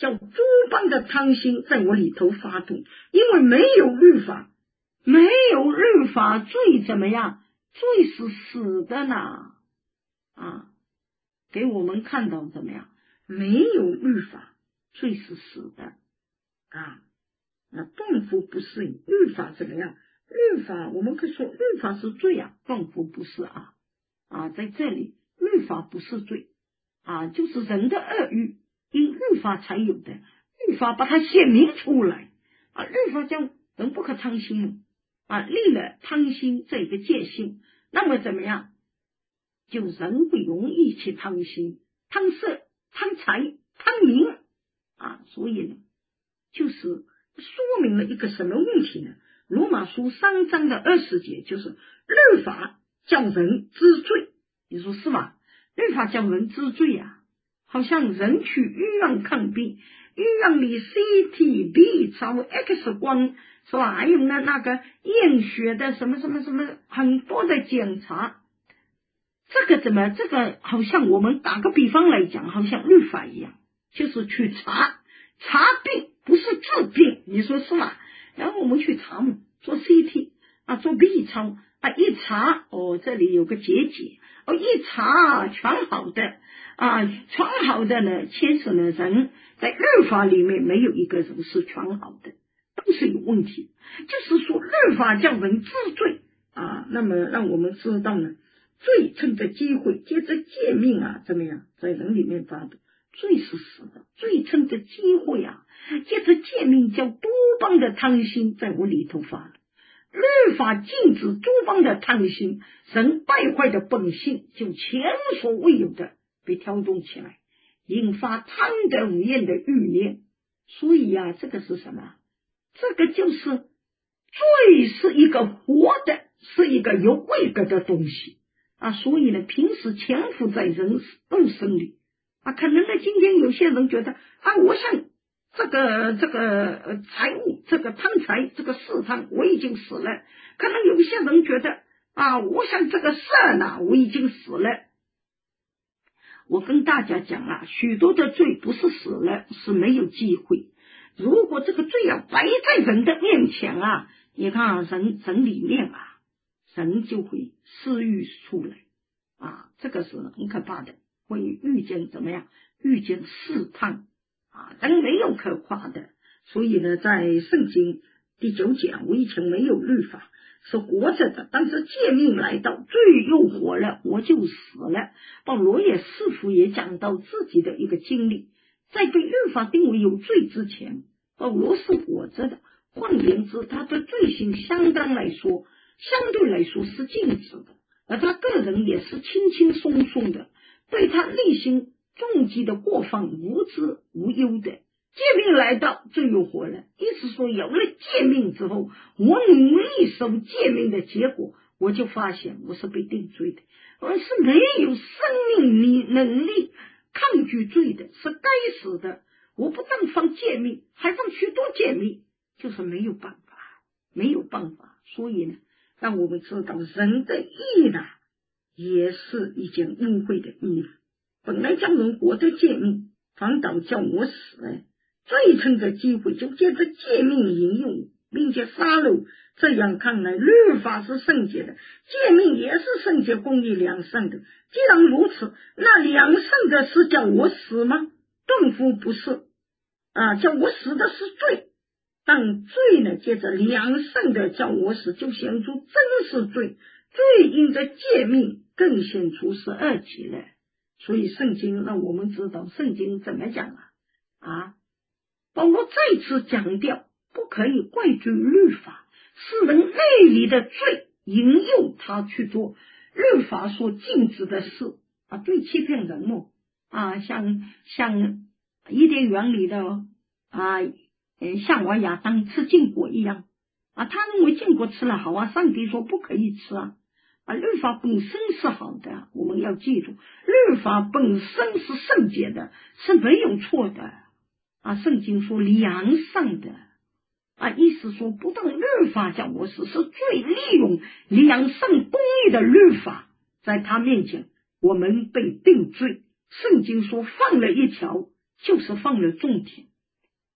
叫诸般的贪心在我里头发动，因为没有律法，没有律法，罪怎么样？罪是死的呢啊，给我们看到怎么样？没有律法，罪是死的啊。那断夫不是律法怎么样？律法我们可以说律法是罪啊，断夫不是啊啊，在这里律法不是罪啊，就是人的恶欲因律法才有的，律法把它显明出来啊，律法叫人不可贪心啊，立了贪心这个界限，那么怎么样？就人不容易去贪心、贪色、贪财、贪名啊，所以呢，就是说明了一个什么问题呢？罗马书三章的二十节就是律法叫人知罪，你说是吧？律法叫人知罪啊，好像人去医院看病，医院里 C T B 超 X 光是吧？还有呢那个验血的什么什么什么很多的检查，这个怎么这个好像我们打个比方来讲，好像律法一样，就是去查查病，不是治病，你说是吗？然后我们去查嘛，做 C T 啊，做 B 超啊，一查哦，这里有个结节哦，一查全好的啊，全好的呢，其实呢，人在律法里面没有一个人是全好的，都是有问题。就是说，律法叫人知罪啊，那么让我们知道呢，罪趁着机会，接着诫命啊，怎么样，在人里面发动。罪是死的，罪趁着机会啊，接着诫命叫多邦的贪心在我里头发了。律法禁止诸邦的贪心，人败坏的本性就前所未有的被挑动起来，引发贪得无厌的欲念。所以啊，这个是什么？这个就是罪是一个活的，是一个有位格的东西啊。所以呢，平时潜伏在人肉身里啊，可能呢，今天有些人觉得啊，我想这个这个呃财务，这个贪财，这个试探，我已经死了。可能有些人觉得啊，我想这个色呢，我已经死了。我跟大家讲啊，许多的罪不是死了，是没有机会。如果这个罪要摆在人的面前啊，你看啊，人人里面啊，人就会私欲出来啊，这个是很可怕的。会遇见怎么样？遇见试探啊，人没有可夸的。所以呢，在圣经第九讲，我以前没有律法，是活着的，但是诫命来到，罪又活了，我就死了。保罗也似乎也讲到自己的一个经历，在被律法定为有罪之前，保罗是活着的。换言之，他的罪行相当来说，相对来说是禁止的，而他个人也是轻轻松松的。对他内心重击的过犯无知无忧的，诫命来到，罪又活了。意思说，有了诫命之后，我努力守诫命的结果，我就发现我是被定罪的，我是没有生命力能力抗拒罪的，是该死的。我不但犯诫命，还犯许多诫命，就是没有办法，没有办法。所以呢，让我们知道人的义呢，也是一件污秽的衣服，本来叫人活得诫命，反倒叫我死。罪趁着机会就借着诫命引用，并且杀戮。这样看来，律法是圣洁的，诫命也是圣洁、公义、良善的。既然如此，那良善的是叫我死吗？断乎不是啊，叫我死的是罪。但罪呢，借着良善的叫我死，就显出真是罪。罪因着诫命更显出是恶极了。所以圣经让我们知道，圣经怎么讲啊？啊，保罗再次强调，不可以怪罪律法，是人内里的罪引诱他去做律法所禁止的事啊，对欺骗人哦啊，像像伊甸园里的啊，夏娃亚当吃禁果一样啊，他认为禁果吃了好啊，上帝说不可以吃啊。啊，律法本身是好的，我们要记住，律法本身是圣洁的，是没有错的啊。圣经说良善的啊，意思说不但律法叫我死，是最利用良善公义的律法，在他面前我们被定罪。圣经说放了一条，就是放了众条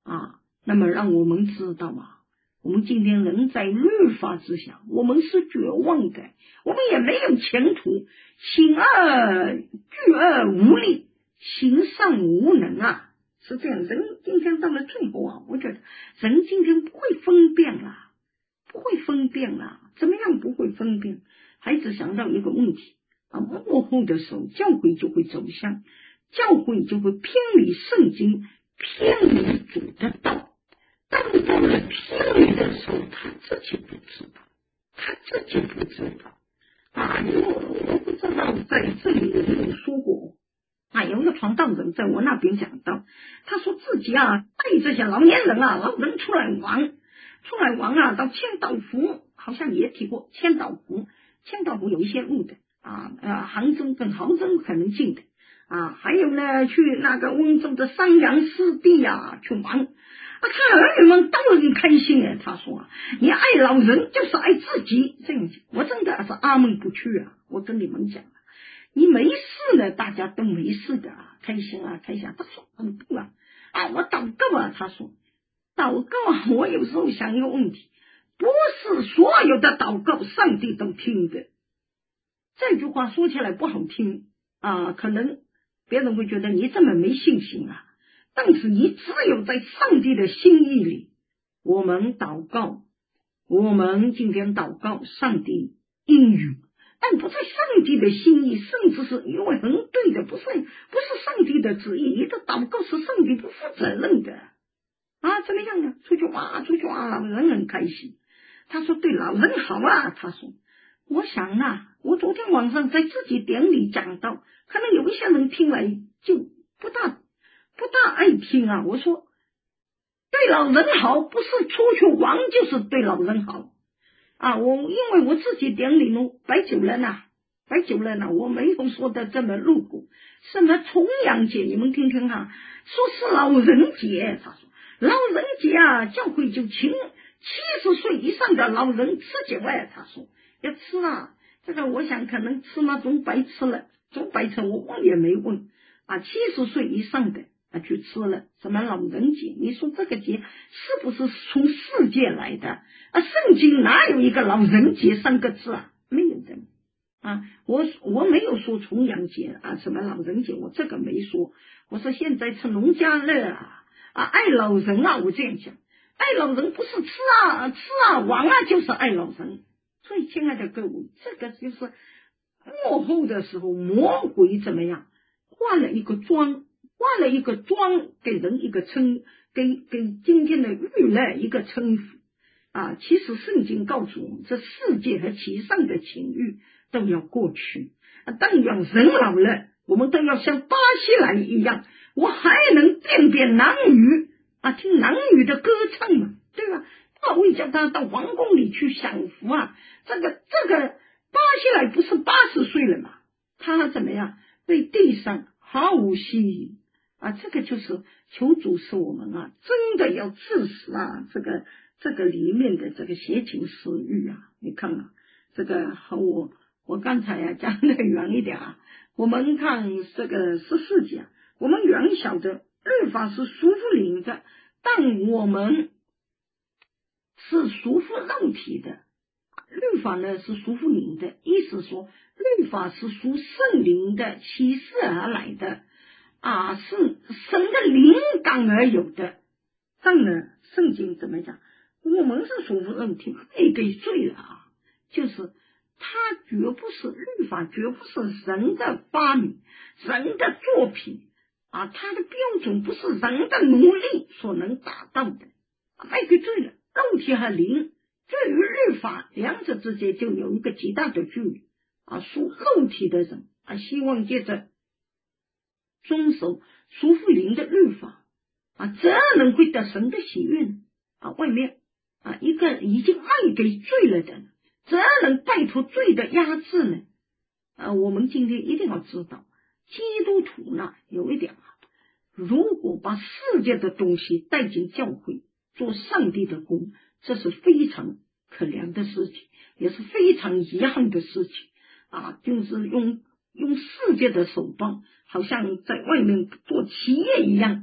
啊，那么让我们知道啊，我们今天人在律法之下，我们是绝望的，我们也没有前途，行恶惧恶无力，行善无能啊，是这样。人今天到了最后啊，我觉得人今天不会分辨了，不会分辨了，怎么样不会分辨？孩子想到一个问题啊，幕后的时候，教会就会走向，教会就会偏离圣经，偏离主的道。当到了偏离的时候，他自己不知道，他自己不知道啊！我我不知道在这里有没有说过啊？有一个传道人在我那边讲到，他说自己啊带这些老年人啊，老人出来玩，出来玩啊，到千岛湖，好像也提过千岛湖，千岛湖有一些路的啊，呃，杭州跟杭州可能近的啊，还有呢，去那个温州的三阳湿地啊去玩。啊，他儿女们都很开心哎，他说啊，你爱老人就是爱自己，这样讲，我真的是阿门不去啊！我跟你们讲，你没事呢，大家都没事的啊，开心啊，开心啊。他说很不啊，啊，我祷告啊，他说祷告啊，我有时候想一个问题，不是所有的祷告上帝都听的。这句话说起来不好听啊，可能别人会觉得你这么没信心啊。但是你只有在上帝的心意里，我们祷告，我们今天祷告，上帝应允，但不在上帝的心意，甚至是因为很对的，不是不是上帝的旨意，你的祷告是上帝不负责任的啊！怎么样呢？出去哇，出去哇，人很开心。他说对老人好啊，他说，我想啊，我昨天晚上在自己典礼讲到，可能有一些人听来就不大。不大爱听啊！我说对老人好，不是出去玩就是对老人好啊！我因为我自己典礼呢摆酒了呢，摆酒了呢，我没有说的这么露骨。什么重阳节，你们听听哈，说是老人节，他说老人节啊，教会就请七十岁以上的老人吃酒哎，他说要吃啊，这个我想可能吃嘛，总白吃了，总白吃，我问也没问啊，七十岁以上的。啊，去吃了什么老人节？你说这个节是不是从世界来的啊？圣经哪有一个老人节三个字啊？没有的啊！我我没有说重阳节啊，什么老人节，我这个没说。我说现在吃农家乐啊，啊爱老人啊，我这样讲，爱老人不是吃啊吃啊玩啊，就是爱老人。所以亲爱的各位，这个就是幕后的时候，魔鬼怎么样换了一个妆。换了一个妆，给人一个称，给给今天的娱乐一个称呼啊！其实圣经告诉我们，这世界和其上的情欲都要过去。但愿人老了，我们都要像巴西来一样，我还能辨别男女啊，听男女的歌唱嘛，对吧？大卫叫他到王宫里去享福啊，这个这个巴西来不是八十岁了嘛？他怎么样？对地上毫无吸引。啊，这个就是求主使我们啊，真的要致死啊，这个这个里面的这个邪情私欲啊，你看啊，这个和我我刚才呀、啊、讲的远一点啊，我们看这个十四节，我们原晓得律法是束缚灵的，但我们是束缚肉体的。律法呢是束缚灵的，意思说律法是属圣灵的启示而来的。啊，是神的灵感而有的。但呢，圣经怎么讲？我们是属乎肉体，被给罪了啊！就是它绝不是律法，绝不是人的发明，人的作品啊！它的标准不是人的努力所能达到的，被给罪了。肉体和灵，对于律法两者之间就有一个极大的距离啊！属肉体的人啊，希望借着遵守束缚灵的律法啊，怎能会得神的喜悦呢？啊，外面啊一个已经卖给罪了的，怎能摆脱罪的压制呢？啊，我们今天一定要知道，基督徒呢有一点啊，如果把世界的东西带进教会，做上帝的工，这是非常可怜的事情，也是非常遗憾的事情啊，就是用用世界的手段，好像在外面做企业一样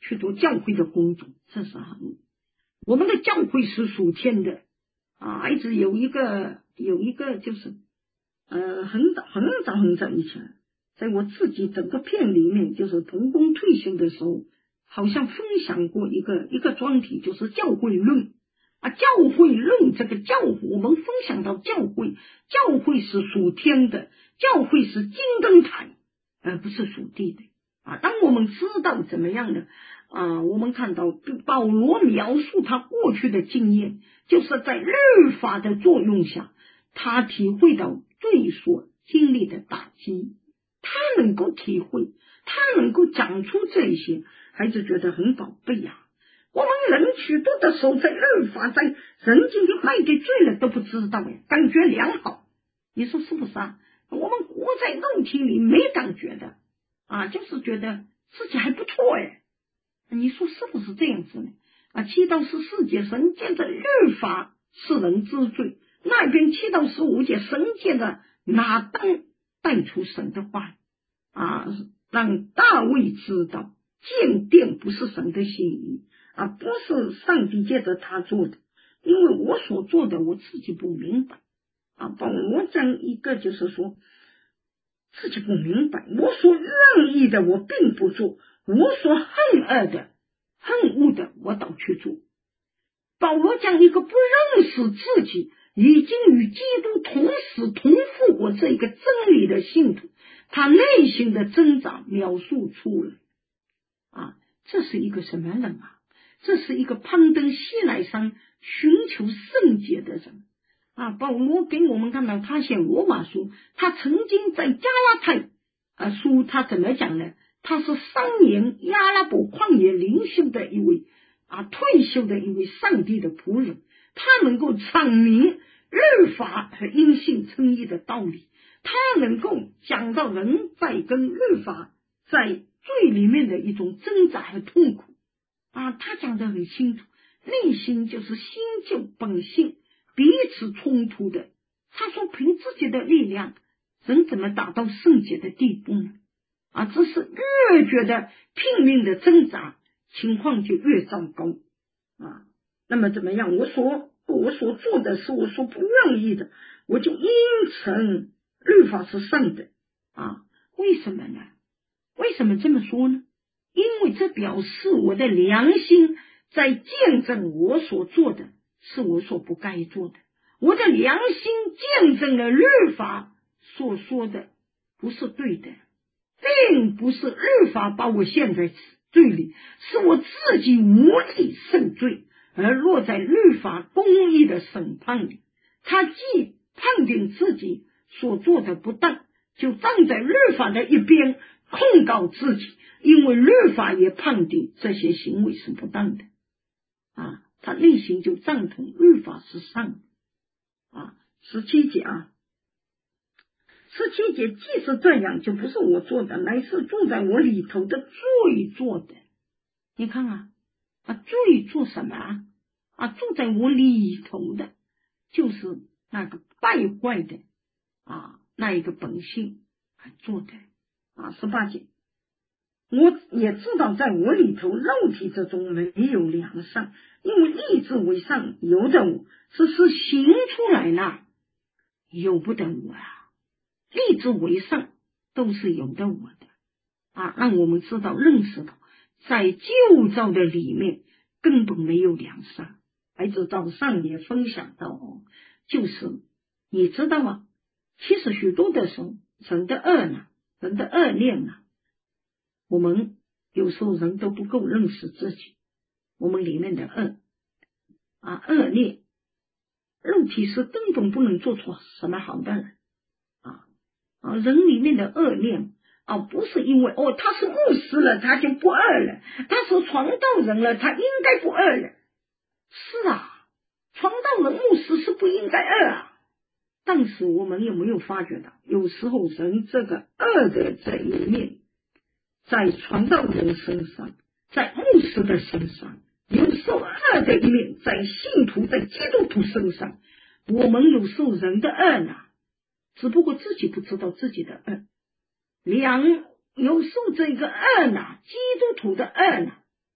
去做教会的工作，这是很我们的教会是属天的啊，一直有一个有一个就是呃很早很早很早以前，在我自己整个片里面，就是童工退休的时候，好像分享过一个一个专题，就是教会论啊，教会论这个教我们分享到教会，教会是属天的，教会是金灯台，而不是属地的啊。当我们知道怎么样的啊，我们看到保罗描述他过去的经验，就是在律法的作用下，他体会到罪所经历的打击，他能够体会，他能够讲出这些，孩子觉得很宝贝呀、啊。我们人许多的时候在律法在人今天卖给罪了都不知道哎，感觉良好，你说是不是啊？我们活在肉体里没感觉的啊，就是觉得自己还不错哎，你说是不是这样子呢？啊，七到十四节神借着律法使人知罪，那边七到十五节神借着拿当带出神的话啊，让大卫知道建殿不是神的心意啊，不是上帝借着他做的，因为我所做的我自己不明白啊。保罗讲一个就是说自己不明白，我所愿意的我并不做，我所恨恶的恨恶的我倒去做。保罗讲一个不认识自己已经与基督同死同复活这一个真理的信徒，他内心的挣扎描述出来啊，这是一个什么人啊？这是一个攀登西奈山寻求圣洁的人啊。保罗给我们看到他写罗马书，他曾经在加拉太啊书，他怎么讲呢？他是三年亚拉伯旷野灵修的一位啊退休的一位上帝的仆人，他能够阐明律法和因信称义的道理，他能够讲到人在跟律法在罪里面的一种挣扎和痛苦啊，他讲得很清楚，内心就是新旧本性彼此冲突的。他说凭自己的力量，人怎么达到圣洁的地步呢？啊，这是越觉得拼命的挣扎，情况就越糟糕啊。那么怎么样？我所我所做的是我所不愿意的，我就应承律法是善的啊。为什么呢？为什么这么说呢？因为这表示我的良心在见证我所做的是我所不该做的，我的良心见证了律法所说的不是对的，并不是律法把我陷在罪里，是我自己无力胜罪而落在律法公义的审判里。他既判定自己所做的不当，就站在律法的一边控告自己，因为律法也判定这些行为是不当的啊，他内心就赞同律法是善的啊。十七节啊，十七节既是这样，就不是我做的，乃是住在我里头的罪做的。你看啊，啊罪做什么啊？啊住在我里头的，就是那个败坏的啊那一个本性做的啊。十八节，我也知道在我里头肉体之中没有良善，因为立志为善由得我，只是行出来呢由不得我啊。立志为善都是由得我的啊，让我们知道认识到在旧造的里面根本没有良善。孩子早上也分享到哦，就是你知道吗？其实许多的时候人的恶呢，人的恶念呢，我们有时候人都不够认识自己，我们里面的恶啊恶念，肉体是根本不能做出什么好的人啊啊，人里面的恶念啊，不是因为哦他是牧师了他就不恶了，他是传道人了他应该不恶了。是啊，传道人牧师是不应该恶啊，但是我们有没有发觉到，有时候人这个恶的这一面在传道人身上，在牧师的身上，有时候恶的一面在信徒在基督徒身上。我们有时候人的恶呢，只不过自己不知道自己的恶，两有时候这个恶呢，基督徒的恶呢，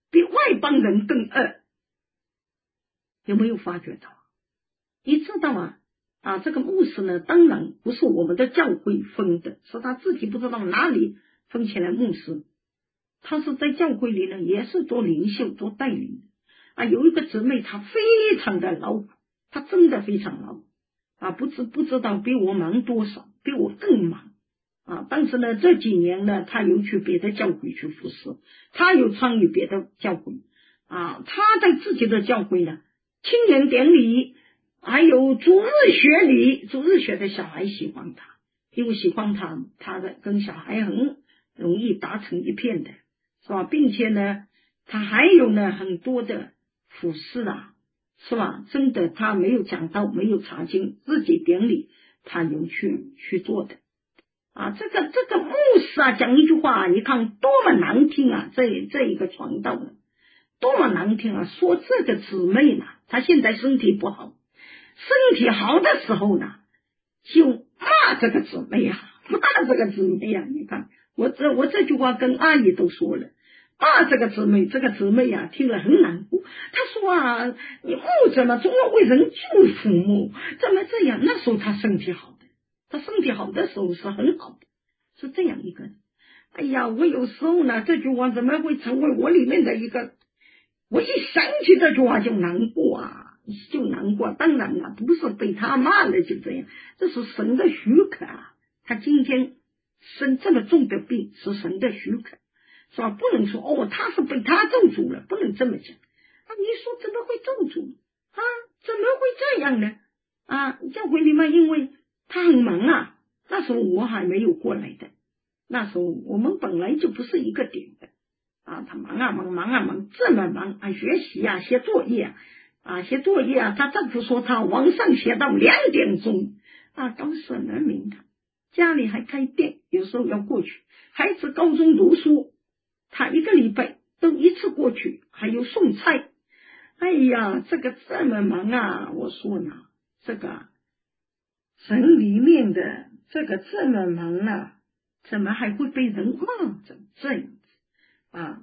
比外邦人更恶。有没有发觉到？你知道吗？啊，这个牧师呢，当然不是我们的教会分的，是他自己不知道哪里分起来牧师。他是在教会里呢，也是做领袖、做带领的啊。有一个姊妹，她非常的劳苦，她真的非常劳苦啊，不知不知道比我忙多少，比我更忙啊。但是呢，这几年呢，她又去别的教会去服侍，她又参与别的教会啊。她在自己的教会呢，青年典礼还有主日学里，主日学的小孩喜欢她，因为喜欢她，她的跟小孩很容易达成一片的。是吧？并且呢，他还有呢很多的服饰啊，是吧？真的，他没有讲道，没有查经，自己典礼他有去去做的啊。这个这个牧师啊，讲一句话，你看多么难听啊！这这一个传道呢，多么难听啊！说这个姊妹呢，她现在身体不好，身体好的时候呢，就骂这个姊妹啊，骂这个姊妹啊！你看，我这我这句话跟阿姨都说了。啊，这个姊妹，这个姊妹啊，听了很难过。她说啊，你牧者嘛，总要为人祝福母，怎么这样？那时候她身体好的，她身体好的时候是很好的，是这样一个人。哎呀，我有时候呢，这句话怎么会成为我里面的一个？我一想起这句话就难过啊，就难过。当然了，不是被他骂了就这样，这是神的许可啊。他今天生这么重的病是神的许可。是吧？不能说哦，他是被他咒诅了，不能这么讲啊！你说怎么会咒诅啊？怎么会这样呢？啊，教会里面因为他很忙啊，那时候我还没有过来的，那时候我们本来就不是一个点的啊，他忙啊忙忙啊忙，这么忙啊，学习啊，写作业啊，啊写作业啊，他丈夫说他晚上写到两点钟啊，搞什么名堂？家里还开店，有时候要过去，孩子高中读书。他一个礼拜都一次过去，还有送菜。哎呀，这个这么忙啊！我说呢，这个神里面的这个这么忙啊，怎么还会被人骂成这样子啊？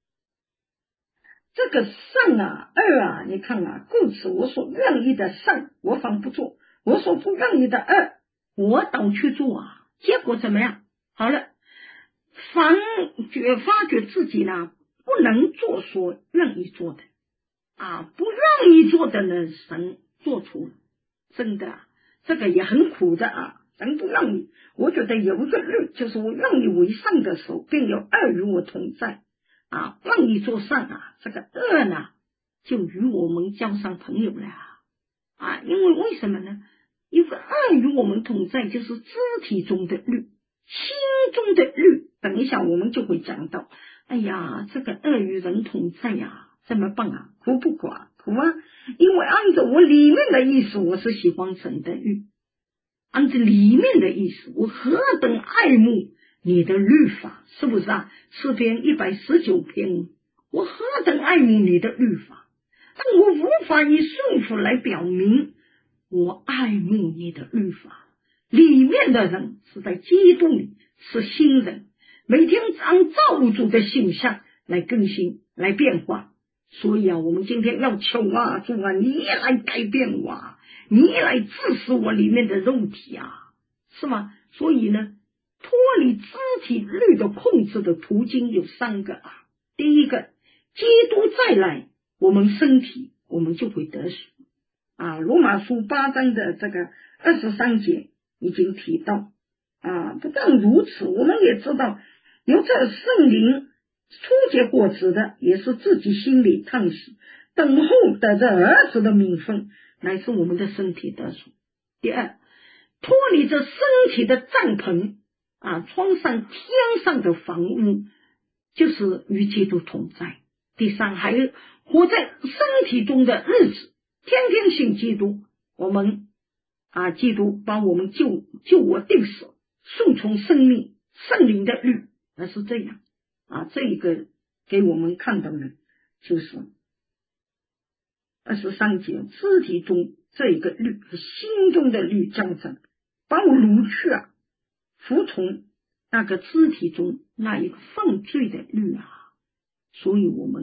这个善啊，恶啊，你看啊，故此我所愿意的善，我反不做；我所不愿意的恶，我倒去做啊。结果怎么样？好了。发觉发觉自己呢不能做所愿意做的啊，不愿意做的呢，神做出了，真的、啊，这个也很苦的啊。神不愿意，我觉得有一个律，就是我愿意为善的时候，便有恶与我同在啊。愿意做善啊，这个恶呢，就与我们交上朋友了啊。因为为什么呢？因为恶与我们同在，就是肢体中的律。心中的律，等一下我们就会讲到。哎呀，这个恶与人同在呀，怎么办啊？苦不苦啊？苦啊！因为按照我里面的意思，我是喜欢神的律；按照里面的意思，我何等爱慕你的律法，是不是啊？诗篇一百十九篇，我何等爱慕你的律法，但我无法以顺服来表明我爱慕你的律法。里面的人是在基督里是新人，每天按造主的形象来更新来变化。所以啊，我们今天要求啊，主啊，你来改变我，你来治死我里面的肉体啊，是吗？所以呢，脱离肢体律的控制的途径有三个啊。第一个，基督再来，我们身体我们就会得赎啊。罗马书八章的这个二十三节已经提到啊。不但如此，我们也知道有这圣灵初结果子的，也是自己心里叹息，等候得这儿子的名分，乃是我们的身体得赎。第二，脱离这身体的帐篷啊，穿上天上的房屋，就是与基督同在。第三，还有活在身体中的日子，天天信基督，我们啊，基督帮我们救救我定死，顺从生命圣灵的律，那是这样啊。这一个给我们看到的就是二十三节，肢体中这一个律和心中的律降生，把我掳去啊，服从那个肢体中那一个犯罪的律啊。所以我们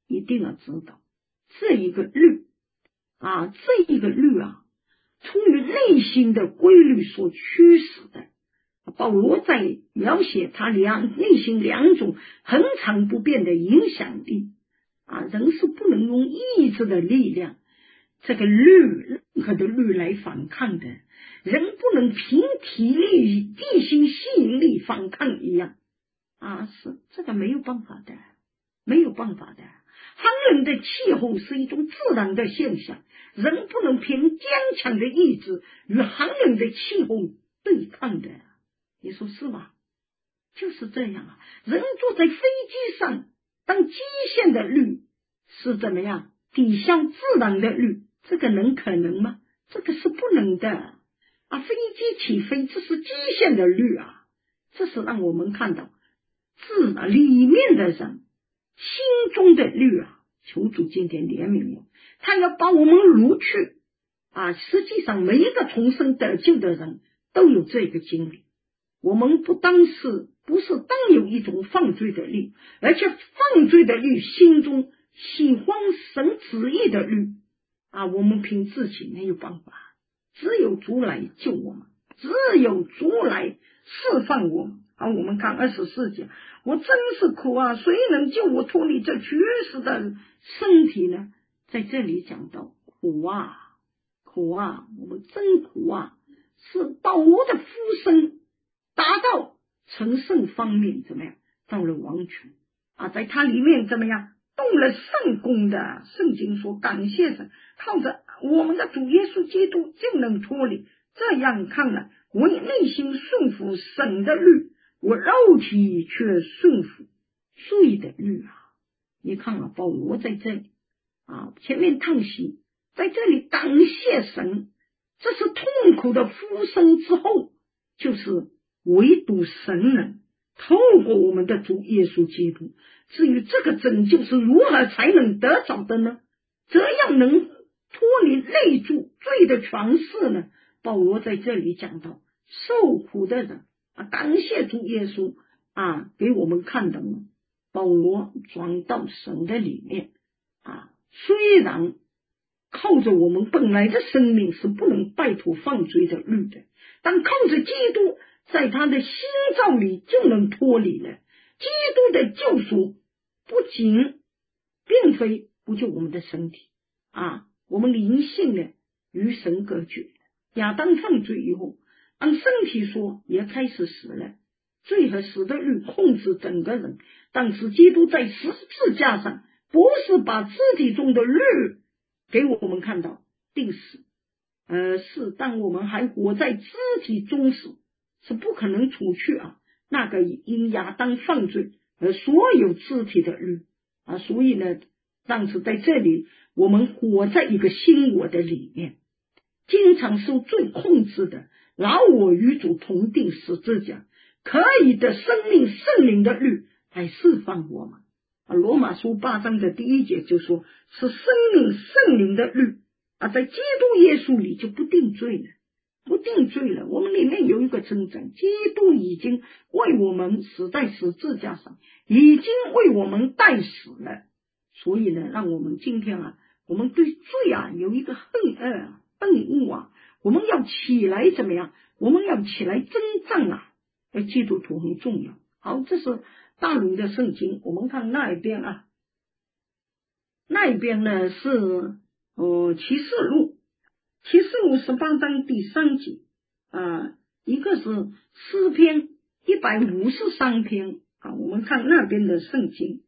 一定要知道这一个律啊，这一个律啊，出于内心的规律所驱使的。保罗在描写他两内心两种恒常不变的影响力啊，人是不能用意志的力量，这个律任何的律来反抗的，人不能凭体力与地心吸引力反抗一样啊，是这个没有办法的，没有办法的。寒冷的气候是一种自然的现象，人不能凭坚强的意志与寒冷的气候对抗的，你说是吗？就是这样啊，人坐在飞机上，当极限的律是怎么样抵向自然的律，这个能可能吗？这个是不能的啊！飞机起飞，这是极限的律啊，这是让我们看到自然里面的人心中的律啊，求主今天怜悯我，他要把我们掳去啊！实际上每一个重生得救的人都有这个经历，我们不当是不是当有一种犯罪的律，而且犯罪的律心中喜欢神旨意的律啊，我们凭自己没有办法，只有主来救我们，只有主来释放我们啊。我们看二十四节，我真是苦啊，谁能救我脱离这屈死的身体呢？在这里讲到苦啊苦啊，我们真苦啊，是保罗的夫生达到成圣方面怎么样，到了王权啊，在他里面怎么样动了圣功的。圣经说感谢神，靠着我们的主耶稣基督就能脱离。这样看来，我内心顺服神的律，我肉体却顺服罪的律啊。你看啊，保罗在这里啊，前面叹息，在这里感谢神，这是痛苦的复生之后，就是唯独神能透过我们的主耶稣基督。至于这个拯救是如何才能得着的呢？怎样能脱离内住罪的权势呢？保罗在这里讲到受苦的人啊，感谢主耶稣啊，给我们看到了保罗转到神的里面啊，虽然靠着我们本来的生命是不能拜脱犯罪的律的，但靠着基督在他的心造里就能脱离了。基督的救赎不仅并非不救我们的身体啊，我们灵性呢与神隔绝。亚当犯罪以后，按身体说也开始死了，罪和死的律控制整个人，但是基督在十字架上不是把肢体中的律给我们看到定死，呃，是当我们还活在肢体中时是不可能除去啊那个因亚当犯罪而所有肢体的律啊，所以呢，但是在这里我们活在一个新我的里面，经常受罪控制的老我与主同定十字架，可以的生命圣灵的律来释放我们啊。罗马书八章的第一节就说是生命圣灵的律啊，在基督耶稣里就不定罪了，不定罪了。我们里面有一个真正，基督已经为我们死在十字架上，已经为我们代死了。所以呢，让我们今天啊，我们对罪啊有一个恨恶啊恨恶啊，我们要起来怎么样？我们要起来征战啊！要基督徒很重要。好，这是大陆的圣经，我们看那一边啊，那一边呢是呃启示录，启示录十八章第三节啊，一个是诗篇一百五十三篇啊，我们看那边的圣经。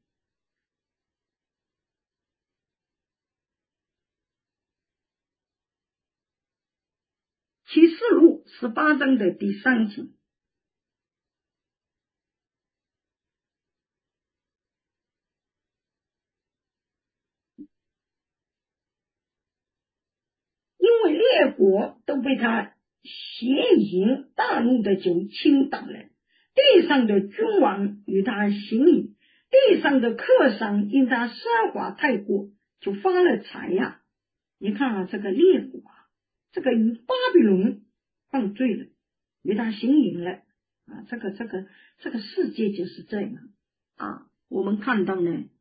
启示录十八章的第三节，因为列国都被他邪淫大怒的酒倾倒了，地上的君王与他行淫，地上的客商因他奢华太过就发了财呀、啊。你看啊，这个列国啊，这个与巴比伦犯罪了，与他行淫了啊，这个这个这个世界就是这样啊。我们看到呢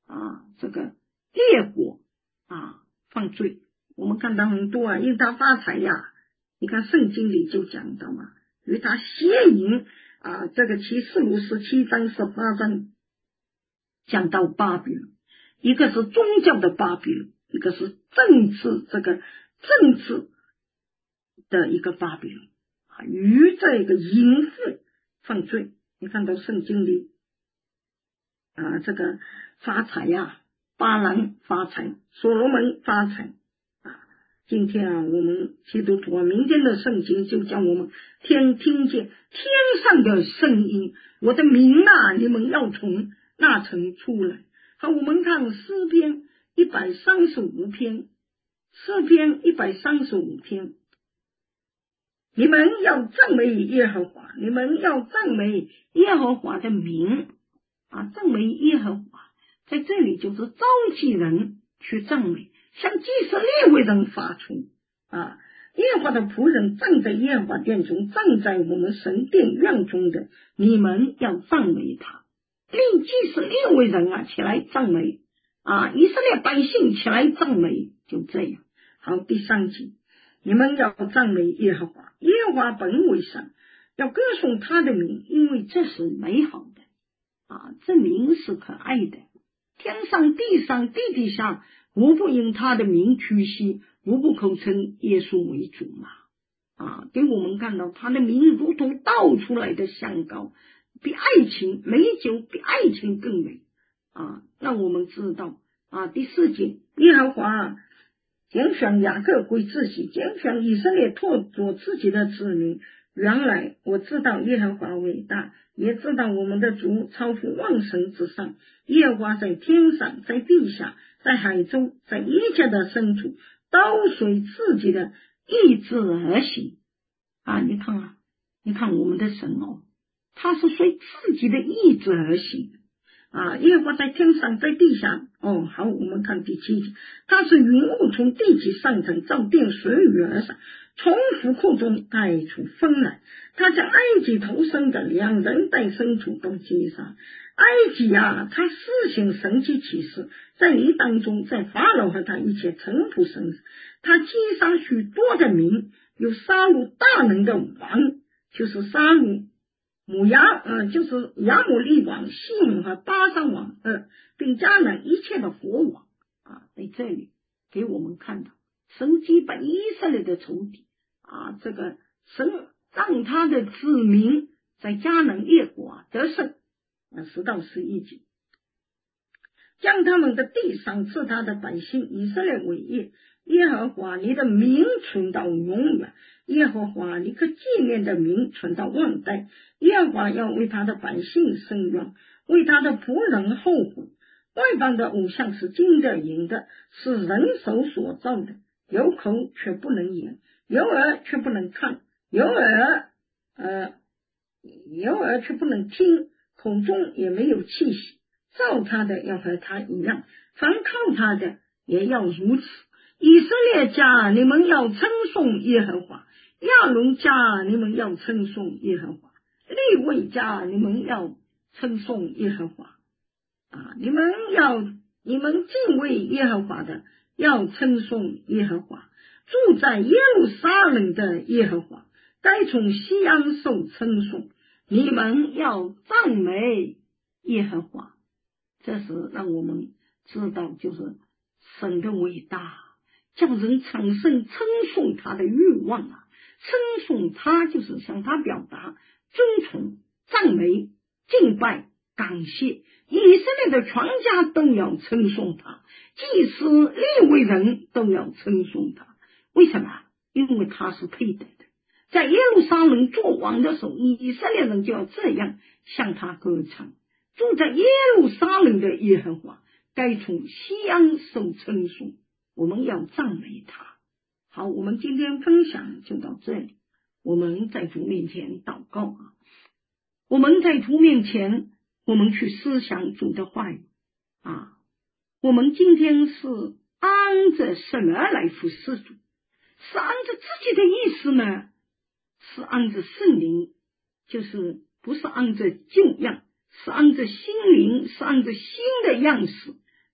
啊这个业果啊犯罪。我们看到很多啊，因他发财呀，你看圣经里就讲到嘛，因为他邪淫啊，这个启示录十七章十八章讲到巴比伦，一个是宗教的巴比伦，一个是政治这个政治的一个巴比伦啊，与这个淫妇犯罪。你看到圣经里啊，这个发财呀，巴兰发财，所罗门发财啊。今天啊，我们基督徒啊，明天的圣经就叫我们听听见天上的声音，我的名啊，你们要从那城出来。好，我们看诗篇一百三十五篇，诗篇一百三十五篇，你们要赞美耶和华，你们要赞美耶和华的名啊，赞美耶和华，在这里就是召集人去赞美，向祭司列为人发出啊，耶和华的仆人站在耶和华殿中，站在我们神殿院中的，你们要赞美他。令祭司列为人啊起来赞美啊，以色列百姓起来赞美，就这样。好，第三节，你们要赞美耶和华，耶和华本为神，要歌颂他的名，因为这是美好的啊，这名是可爱的，天上地上地底下无不因他的名屈膝，无不口称耶稣为主嘛啊，给我们看到他的名如同倒出来的香膏，比爱情美酒比爱情更美啊，让我们知道啊，第四节，耶和华拣选雅各归自己，拣选以色列拓作自己的子民。原来我知道耶和华伟大，也知道我们的主超乎万神之上。耶和华在天上，在地下，在海中，在一切的深处，都随自己的意志而行啊！你看啊，你看我们的神哦，他是随自己的意志而行啊！耶和华在天上，在地下。哦，好，我们看第七节，他是云雾从地极上腾，照电随雨而上，从府库中带出风来。他将埃及投生的两人带牲畜都击杀。埃及啊，他施行神迹奇事，在你当中，在法老和他一切臣仆身上，他击杀许多的民，有杀戮大能的王，就是杀戮母亚呃，就是亚摩利王、西姆和巴珊王呃，并迦南一切的国王啊，在这里给我们看到神击败以色列的仇敌啊，这个神让他的子民在迦南列国啊得胜啊，十到十一节，将他们的地赏赐他的百姓以色列为业。耶和华你的名存到永远，耶和华你可纪念的名存到万代。耶和华要为他的百姓伸冤，为他的仆人后悔。外邦的偶像是金的银的，是人手所造的，有口却不能言，有耳却不能看，有耳呃有耳却不能听，口中也没有气息。造他的要和他一样，凡靠他的也要如此。以色列家，你们要称颂耶和华；亚伦家，你们要称颂耶和华；利未家，你们要称颂耶和华啊！你们要你们敬畏耶和华的，要称颂耶和华。住在耶路撒冷的耶和华，该从西安受称颂。你们要赞美耶和华。这是让我们知道，就是神的伟大，叫人产生称颂他的欲望啊！称颂他就是向他表达尊崇、赞美、敬拜、感谢。以色列的全家都要称颂他，祭司、利未人都要称颂他。为什么？因为他是配得的。在耶路撒冷做王的时候，以色列人就要这样向他歌唱。住在耶路撒冷的耶和华，该从西安受称颂。我们要赞美他。好，我们今天分享就到这里。我们在主面前祷告啊，我们在主面前，我们去思想主的话语啊。我们今天是按着什么来服侍主？是按着自己的意思呢？是按着圣灵，就是不是按着旧样，是按着心灵，是按着新的样式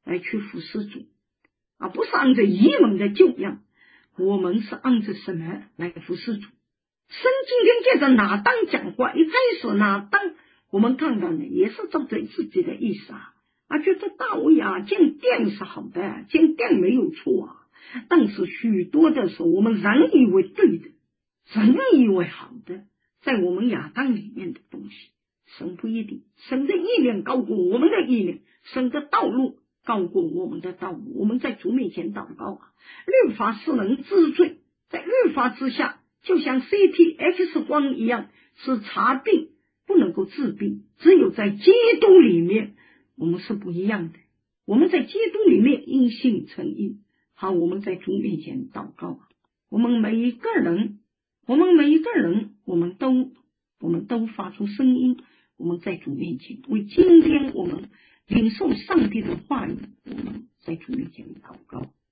来去服侍主啊，不是按照以往的旧样，我们是按照什么来服侍主？圣经跟接着哪当讲话，一开始哪当我们看到呢，也是照着自己的意思啊，啊，觉得大卫啊建殿是好的，建殿没有错啊，但是许多的时候我们人以为对的，人以为好的，在我们亚当里面的东西，神不一定，神的意念高过我们的意念，神的道路高过我们的道路。我们在主面前祷告啊，律法是能治罪，在律法之下就像 C T X 光一样，是查病不能够治病，只有在基督里面我们是不一样的，我们在基督里面因信称义。好，我们在主面前祷告啊，我们每一个人我们每一个人我们都我们都发出声音，我们在主面前为今天我们领受上帝的话语，我们在主面前祷告。